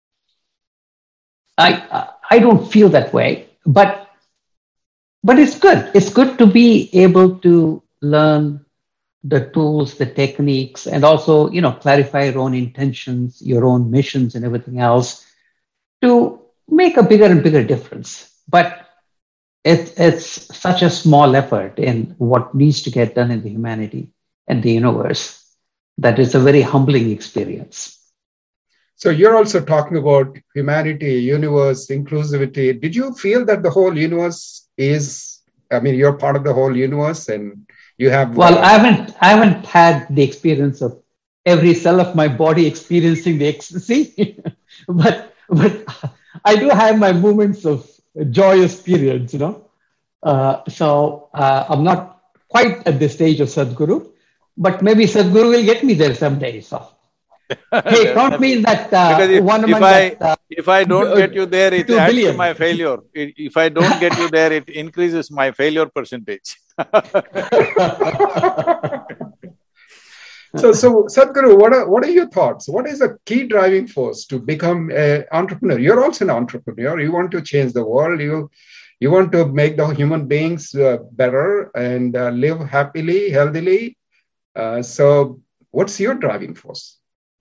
I, I don't feel that way. But, but it's good. It's good to be able to learn the tools, the techniques, and also, you know, clarify your own intentions, your own missions and everything else to make a bigger and bigger difference. But it, it's such a small effort in what needs to get done in the humanity and the universe that is a very humbling experience. So you're also talking about humanity, universe, inclusivity. Did you feel that the whole universe is, I mean, you're part of the whole universe and you have... Well, uh, I haven't, I haven't had the experience of every cell of my body experiencing the ecstasy, but, but I do have my moments of joyous periods, you know. Uh, so uh, I'm not quite at the stage of Sadhguru, but maybe Sadhguru will get me there someday. So, hey, count me in that uh, if, one if among I, that. Uh, if I don't get you there, it adds billion. to my failure. If I don't get you there, it increases my failure percentage. So, so Sadhguru, what are, what are your thoughts? What is the key driving force to become an entrepreneur? You're also an entrepreneur. You want to change the world. You, you want to make the human beings uh, better and uh, live happily, healthily. Uh, so what's your driving force?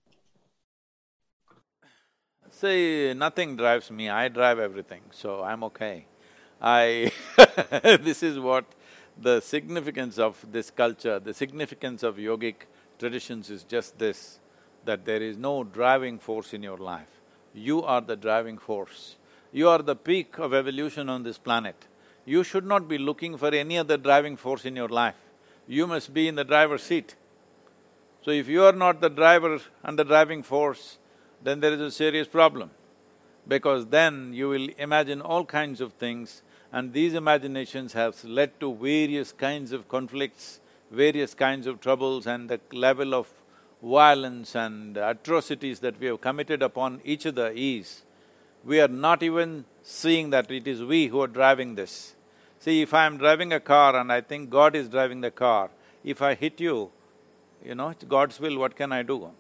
See, nothing drives me. I drive everything, so I'm okay. I… This is what the significance of this culture, the significance of yogic traditions is just this, that there is no driving force in your life. You are the driving force. You are the peak of evolution on this planet. You should not be looking for any other driving force in your life. You must be in the driver's seat. So if you are not the driver and the driving force, then there is a serious problem. Because then you will imagine all kinds of things, and these imaginations have led to various kinds of conflicts, various kinds of troubles, and the level of violence and atrocities that we have committed upon each other is, we are not even seeing that it is we who are driving this. See, if I am driving a car and I think God is driving the car, if I hit you, you know, it's God's will, what can I do?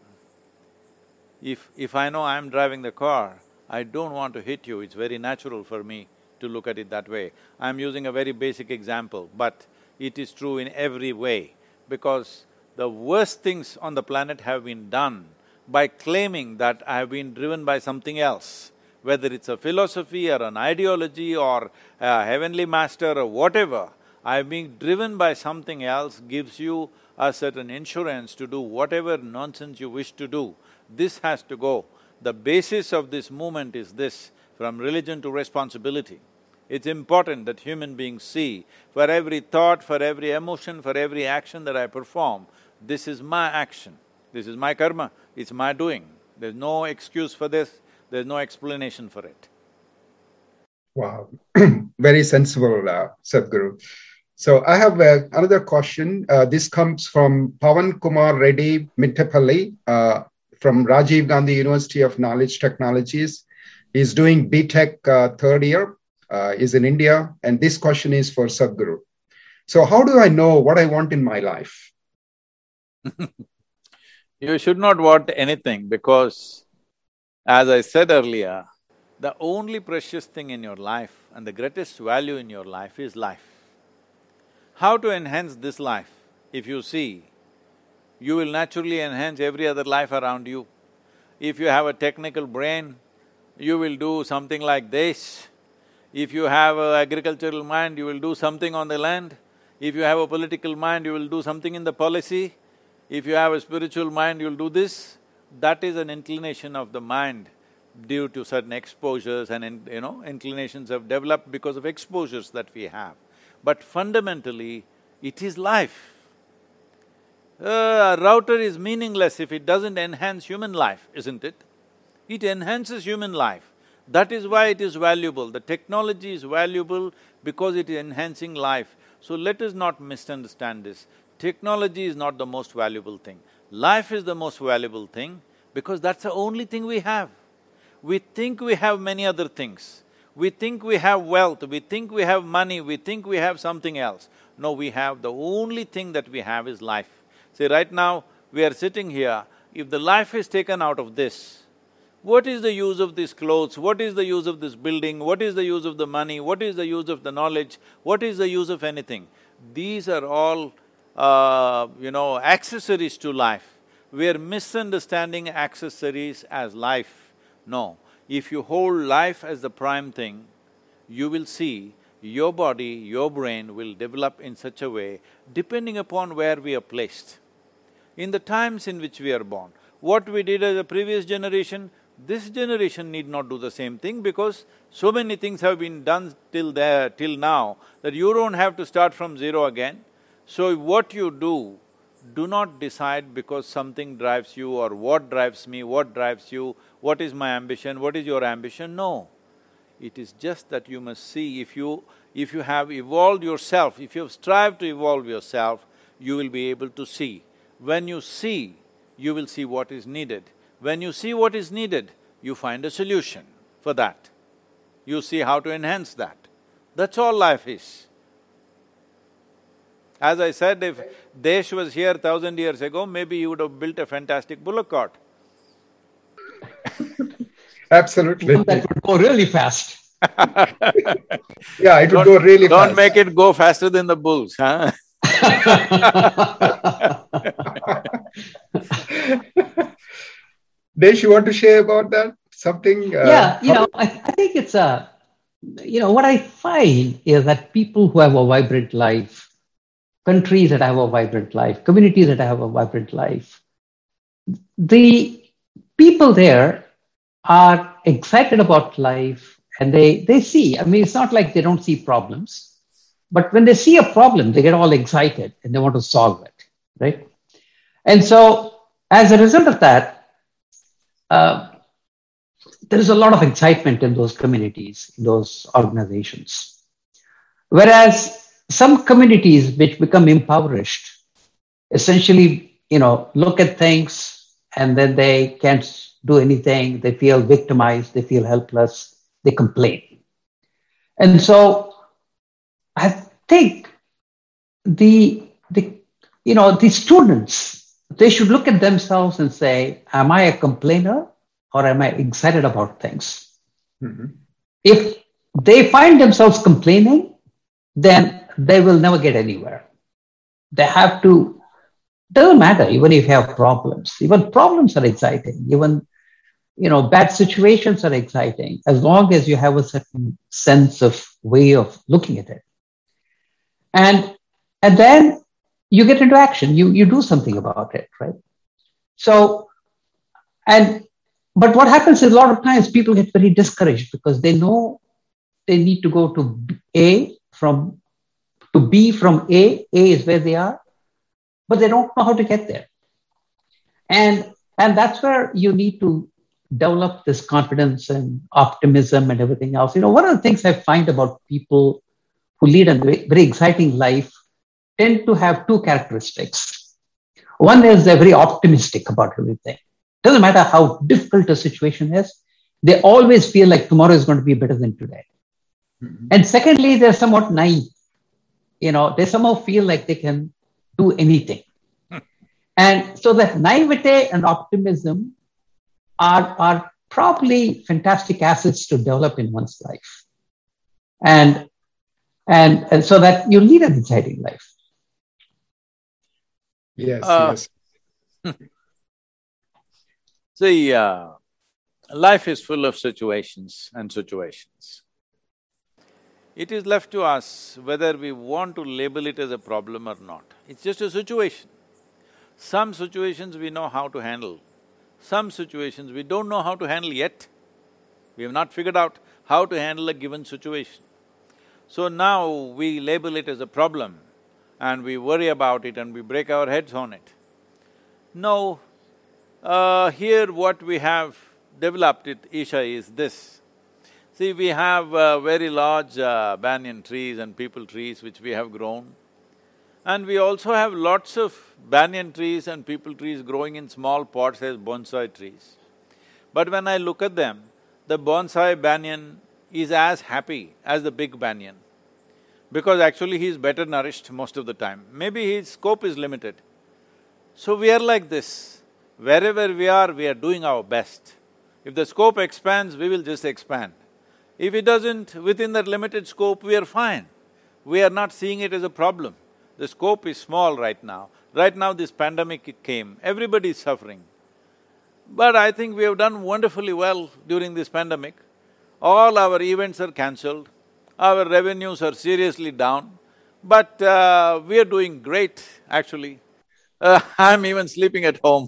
If… if I know I am driving the car, I don't want to hit you, it's very natural for me to look at it that way. I'm using a very basic example, but it is true in every way, because the worst things on the planet have been done by claiming that I have been driven by something else, whether it's a philosophy or an ideology or a heavenly master or whatever. I am being driven by something else gives you a certain insurance to do whatever nonsense you wish to do. This has to go. The basis of this movement is this, from religion to responsibility. It's important that human beings see, for every thought, for every emotion, for every action that I perform, this is my action, this is my karma, it's my doing. There's no excuse for this, there's no explanation for it. Wow, very sensible, uh, Sadhguru. So I have uh, another question. Uh, this comes from Pawan Kumar Reddy Mittapalli uh, from Rajiv Gandhi University of Knowledge Technologies. He's doing B Tech uh, third year, uh, is in India, and this question is for Sadhguru. So how do I know what I want in my life? You should not want anything because, as I said earlier, the only precious thing in your life and the greatest value in your life is life. How to enhance this life? If you see, you will naturally enhance every other life around you. If you have a technical brain, you will do something like this. If you have an agricultural mind, you will do something on the land. If you have a political mind, you will do something in the policy. If you have a spiritual mind, you'll do this. That is an inclination of the mind due to certain exposures and, in, you know, inclinations have developed because of exposures that we have. But fundamentally, it is life. Uh, a router is meaningless if it doesn't enhance human life, isn't it? It enhances human life. That is why it is valuable. The technology is valuable because it is enhancing life. So let us not misunderstand this. Technology is not the most valuable thing. Life is the most valuable thing because that's the only thing we have. We think we have many other things. We think we have wealth, we think we have money, we think we have something else. No, we have… the only thing that we have is life. See, right now, we are sitting here, if the life is taken out of this, what is the use of these clothes? What is the use of this building? What is the use of the money? What is the use of the knowledge? What is the use of anything? These are all, uh, you know, accessories to life. We are misunderstanding accessories as life. No, if you hold life as the prime thing, you will see your body, your brain will develop in such a way depending upon where we are placed. In the times in which we are born, what we did as a previous generation, this generation need not do the same thing because so many things have been done till there, till now, that you don't have to start from zero again. So what you do, do not decide because something drives you or what drives me, what drives you, what is my ambition, what is your ambition, no. It is just that you must see, if you… if you have evolved yourself, if you have strived to evolve yourself, you will be able to see. When you see, you will see what is needed. When you see what is needed, you find a solution for that. You see how to enhance that. That's all life is. As I said, if Desh was here thousand years ago, maybe he would have built a fantastic bullock cart. Absolutely. That would go really fast. Yeah, it would Don't- go really Don't fast. make it go faster than the bulls, huh? Desh, you want to share about that? Something? Uh, Yeah, you how- know, I, I think it's a… you know, what I find is that people who have a vibrant life, countries that have a vibrant life, communities that have a vibrant life, the people there are excited about life and they, they see, I mean, it's not like they don't see problems, but when they see a problem, they get all excited and they want to solve it, right? And so as a result of that, uh, there is a lot of excitement in those communities, in those organizations. Whereas some communities which become impoverished, essentially, you know, look at things and then they can't do anything, they feel victimized, they feel helpless, they complain. And so I think the, the you know, the students, they should look at themselves and say, am I a complainer or am I excited about things? Mm-hmm. If they find themselves complaining, then they will never get anywhere. They have to, doesn't matter even if you have problems. Even problems are exciting. Even, you know, bad situations are exciting as long as you have a certain sense of way of looking at it. And, and then you get into action. You, you do something about it, right? So, and, but what happens is a lot of times people get very discouraged because they know they need to go to A from, to B from A. A is where they are, but they don't know how to get there. And, and that's where you need to develop this confidence and optimism and everything else. You know, one of the things I find about people who lead a very, very exciting life tend to have two characteristics. One is they're very optimistic about everything. Doesn't matter how difficult a situation is, they always feel like tomorrow is going to be better than today. Mm-hmm. And secondly, they're somewhat naive. you know, they somehow feel like they can do anything. And so that naivete and optimism are, are probably fantastic assets to develop in one's life. And, and, and so that you lead an exciting life. Yes, uh, yes. See, uh, life is full of situations and situations. It is left to us whether we want to label it as a problem or not. It's just a situation. Some situations we know how to handle, some situations we don't know how to handle yet. We have not figured out how to handle a given situation. So now we label it as a problem and we worry about it and we break our heads on it. No, uh, here what we have developed at Isha is this. See, we have uh, very large uh, banyan trees and peepal trees which we have grown. And we also have lots of banyan trees and peepal trees growing in small pots as bonsai trees. But when I look at them, the bonsai banyan is as happy as the big banyan, because actually he is better nourished most of the time. Maybe his scope is limited. So we are like this. Wherever we are, we are doing our best. If the scope expands, we will just expand. If it doesn't, within that limited scope, we are fine. We are not seeing it as a problem. The scope is small right now. Right now this pandemic came, everybody is suffering. But I think we have done wonderfully well during this pandemic. All our events are cancelled, our revenues are seriously down, but uh, we are doing great, actually. Uh, I'm even sleeping at home.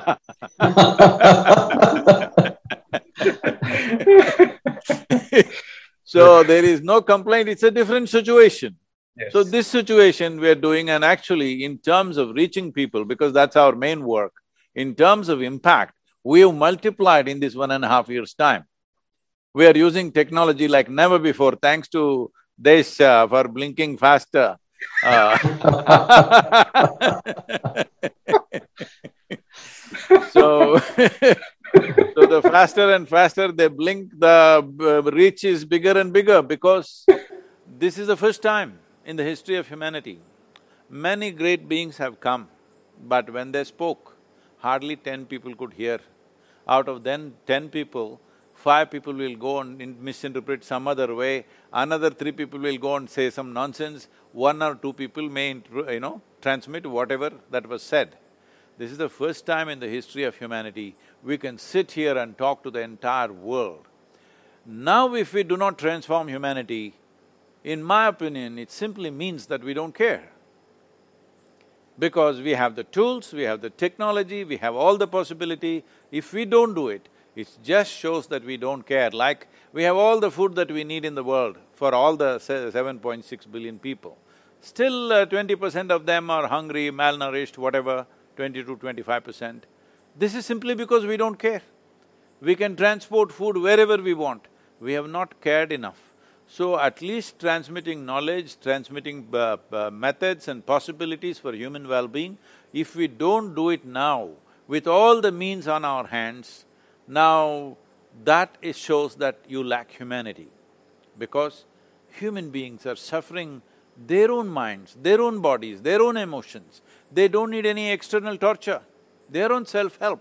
So there is no complaint, it's a different situation. Yes. So this situation we are doing, and actually in terms of reaching people, because that's our main work, in terms of impact, we have multiplied in this one and a half years' time. We are using technology like never before, thanks to Desh uh, for blinking faster. Uh, so, so the faster and faster they blink, the uh, reach is bigger and bigger, because this is the first time in the history of humanity. Many great beings have come, but when they spoke, hardly ten people could hear. Out of then ten people, five people will go and misinterpret some other way, another three people will go and say some nonsense, one or two people may, you know, transmit whatever that was said. This is the first time in the history of humanity we can sit here and talk to the entire world. Now if we do not transform humanity, in my opinion, it simply means that we don't care. Because we have the tools, we have the technology, we have all the possibility. If we don't do it, it just shows that we don't care. Like, we have all the food that we need in the world for all the seven point six billion people. Still uh, twenty percent of them are hungry, malnourished, whatever, twenty to twenty-five percent. This is simply because we don't care. We can transport food wherever we want. We have not cared enough. So at least transmitting knowledge, transmitting uh, uh, methods and possibilities for human well-being, if we don't do it now, with all the means on our hands, now that is shows that you lack humanity. Because human beings are suffering their own minds, their own bodies, their own emotions. They don't need any external torture, their own self-help.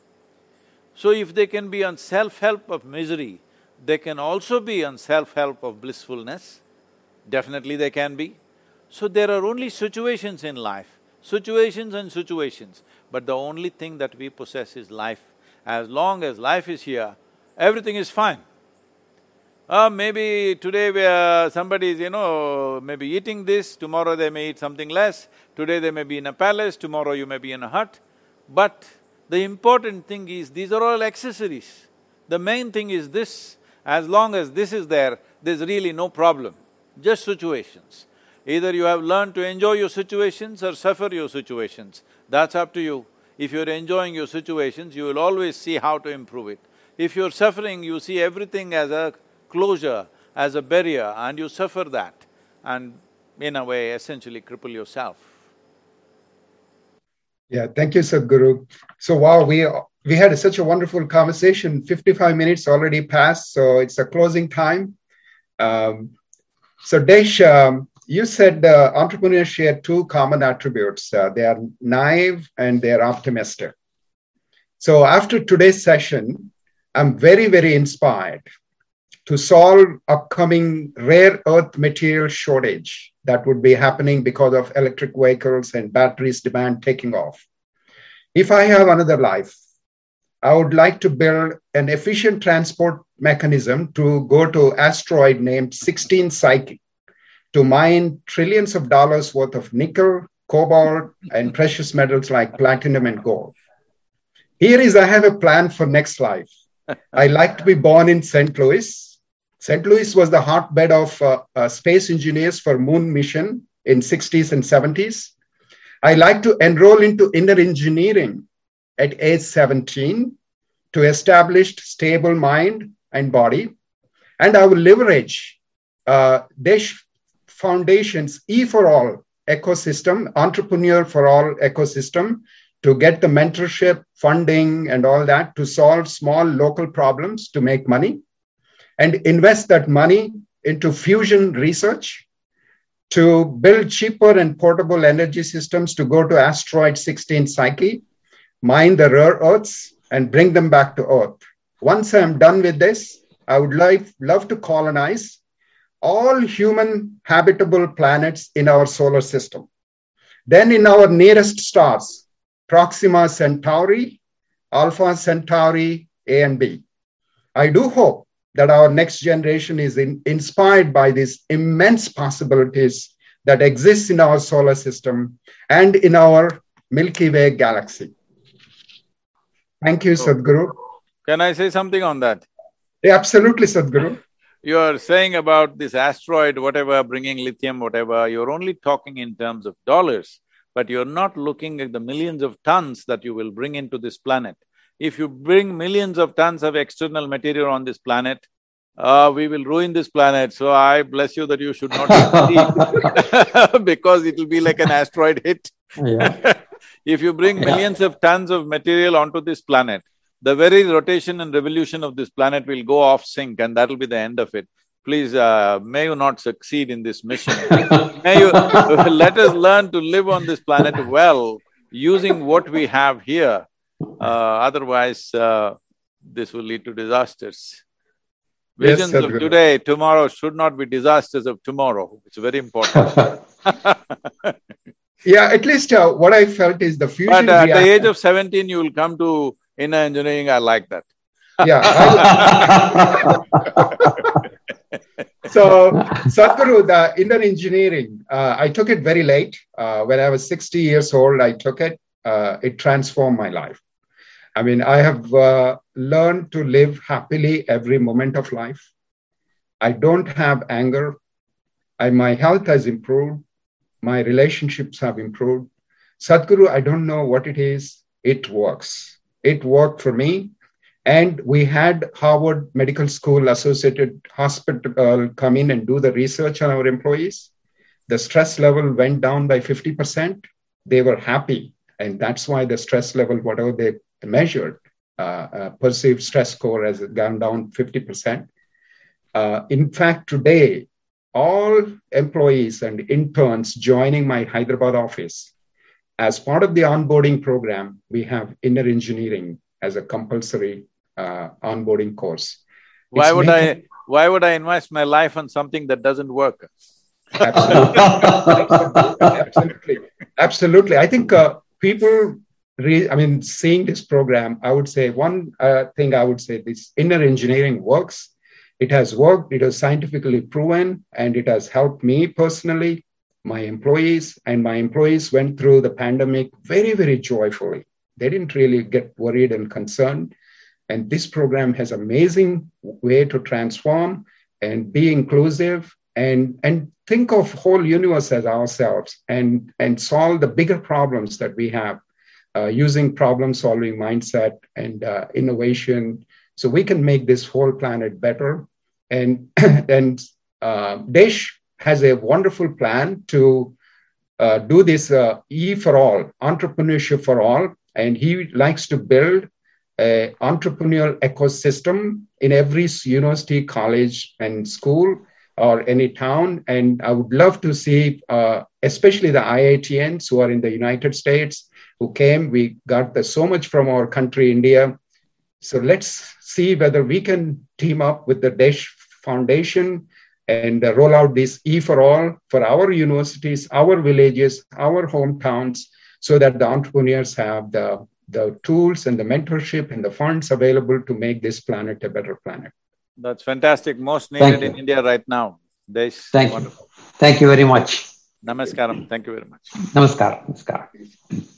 So if they can be on self-help of misery, they can also be on self-help of blissfulness. Definitely they can be. So there are only situations in life, situations and situations, but the only thing that we possess is life. As long as life is here, everything is fine. Uh, maybe today we are, somebody is, you know, maybe eating this, tomorrow they may eat something less, today they may be in a palace, tomorrow you may be in a hut. But the important thing is, these are all accessories. The main thing is this, as long as this is there, there's really no problem, just situations. Either you have learned to enjoy your situations or suffer your situations, that's up to you. If you're enjoying your situations, you will always see how to improve it. If you're suffering, you see everything as a closure, as a barrier, and you suffer that, and in a way essentially cripple yourself. Yeah, thank you, Sadhguru. So wow, we we had such a wonderful conversation. Fifty-five minutes already passed, so it's a closing time. Um, so Desh, um, you said uh, entrepreneurs share two common attributes. Uh, they are naive and they are optimistic. So after today's session, I'm very, very inspired to solve upcoming rare earth material shortage that would be happening because of electric vehicles and batteries demand taking off. If I have another life, I would like to build an efficient transport mechanism to go to asteroid named sixteen Psyche to mine trillions of dollars worth of nickel, cobalt, and precious metals like platinum and gold. Here is, I have a plan for next life. I like to be born in Saint Louis. Saint Louis was the hotbed of uh, uh, space engineers for moon mission in sixties and seventies. I like to enroll into inner engineering at age seventeen to establish stable mind and body. And I will leverage uh, Desh Foundation's E for All ecosystem, Entrepreneur for All ecosystem, to get the mentorship, funding, and all that to solve small local problems to make money, and invest that money into fusion research to build cheaper and portable energy systems to go to asteroid sixteen Psyche, mine the rare earths, and bring them back to Earth. Once I'm done with this, I would like, love to colonize all human habitable planets in our solar system. Then in our nearest stars, Proxima Centauri, Alpha Centauri, A and B. I do hope that our next generation is in, inspired by these immense possibilities that exist in our solar system and in our Milky Way galaxy. Thank you, Sadhguru. Can I say something on that? Yeah, absolutely, Sadhguru. You are saying about this asteroid, whatever, bringing lithium, whatever, you're only talking in terms of dollars, but you're not looking at the millions of tons that you will bring into this planet. If you bring millions of tons of external material on this planet, uh, we will ruin this planet. So I bless you that you should not eat because it will be like an asteroid hit. Yeah. If you bring millions of tons of material onto this planet, the very rotation and revolution of this planet will go off sync, and that'll be the end of it. Please, uh, may you not succeed in this mission. May you… let us learn to live on this planet well, using what we have here. Uh, otherwise, uh, this will lead to disasters. Visions yes, of today, tomorrow should not be disasters of tomorrow. It's very important. Yeah, at least uh, what I felt is the fusion… But uh, at the age of seventeen, you will come to inner engineering. I like that. Yeah. I, so, Sadhguru, the inner engineering, uh, I took it very late. Uh, when I was sixty years old, I took it. Uh, it transformed my life. I mean, I have uh, learned to live happily every moment of life. I don't have anger. I, my health has improved. My relationships have improved. Sadhguru, I don't know what it is. It works. It worked for me. And we had Harvard Medical School Associated Hospital uh, come in and do the research on our employees. The stress level went down by fifty percent. They were happy. And that's why the stress level, whatever they measured, uh, uh, perceived stress score has gone down fifty percent. Uh, in fact, today, all employees and interns joining my Hyderabad office, as part of the onboarding program, we have inner engineering as a compulsory uh, onboarding course. Why It's would making- I… why would I invest my life on something that doesn't work? Absolutely. Absolutely. Absolutely. I think uh, people, re- I mean, seeing this program, I would say one uh, thing I would say, this inner engineering works. It has worked, it is scientifically proven, and it has helped me personally, my employees, and my employees went through the pandemic very, very joyfully. They didn't really get worried and concerned. And this program has amazing way to transform and be inclusive and, and think of whole universe as ourselves and, and solve the bigger problems that we have uh, using problem-solving mindset and uh, innovation. So we can make this whole planet better. And, and uh, Desh has a wonderful plan to uh, do this uh, E for all, entrepreneurship for all. And he likes to build an entrepreneurial ecosystem in every university, college, and school or any town. And I would love to see, uh, especially the I I T Ns who are in the United States, who came. We got the, so much from our country, India. So let's see whether we can team up with the DESH Foundation and uh, roll out this E for All for our universities, our villages, our hometowns, so that the entrepreneurs have the, the tools and the mentorship and the funds available to make this planet a better planet. That's fantastic. Most needed in India right now. Desh, Thank wonderful. you. Thank you very much. Namaskaram. Thank you very much. Namaskaram. Namaskaram.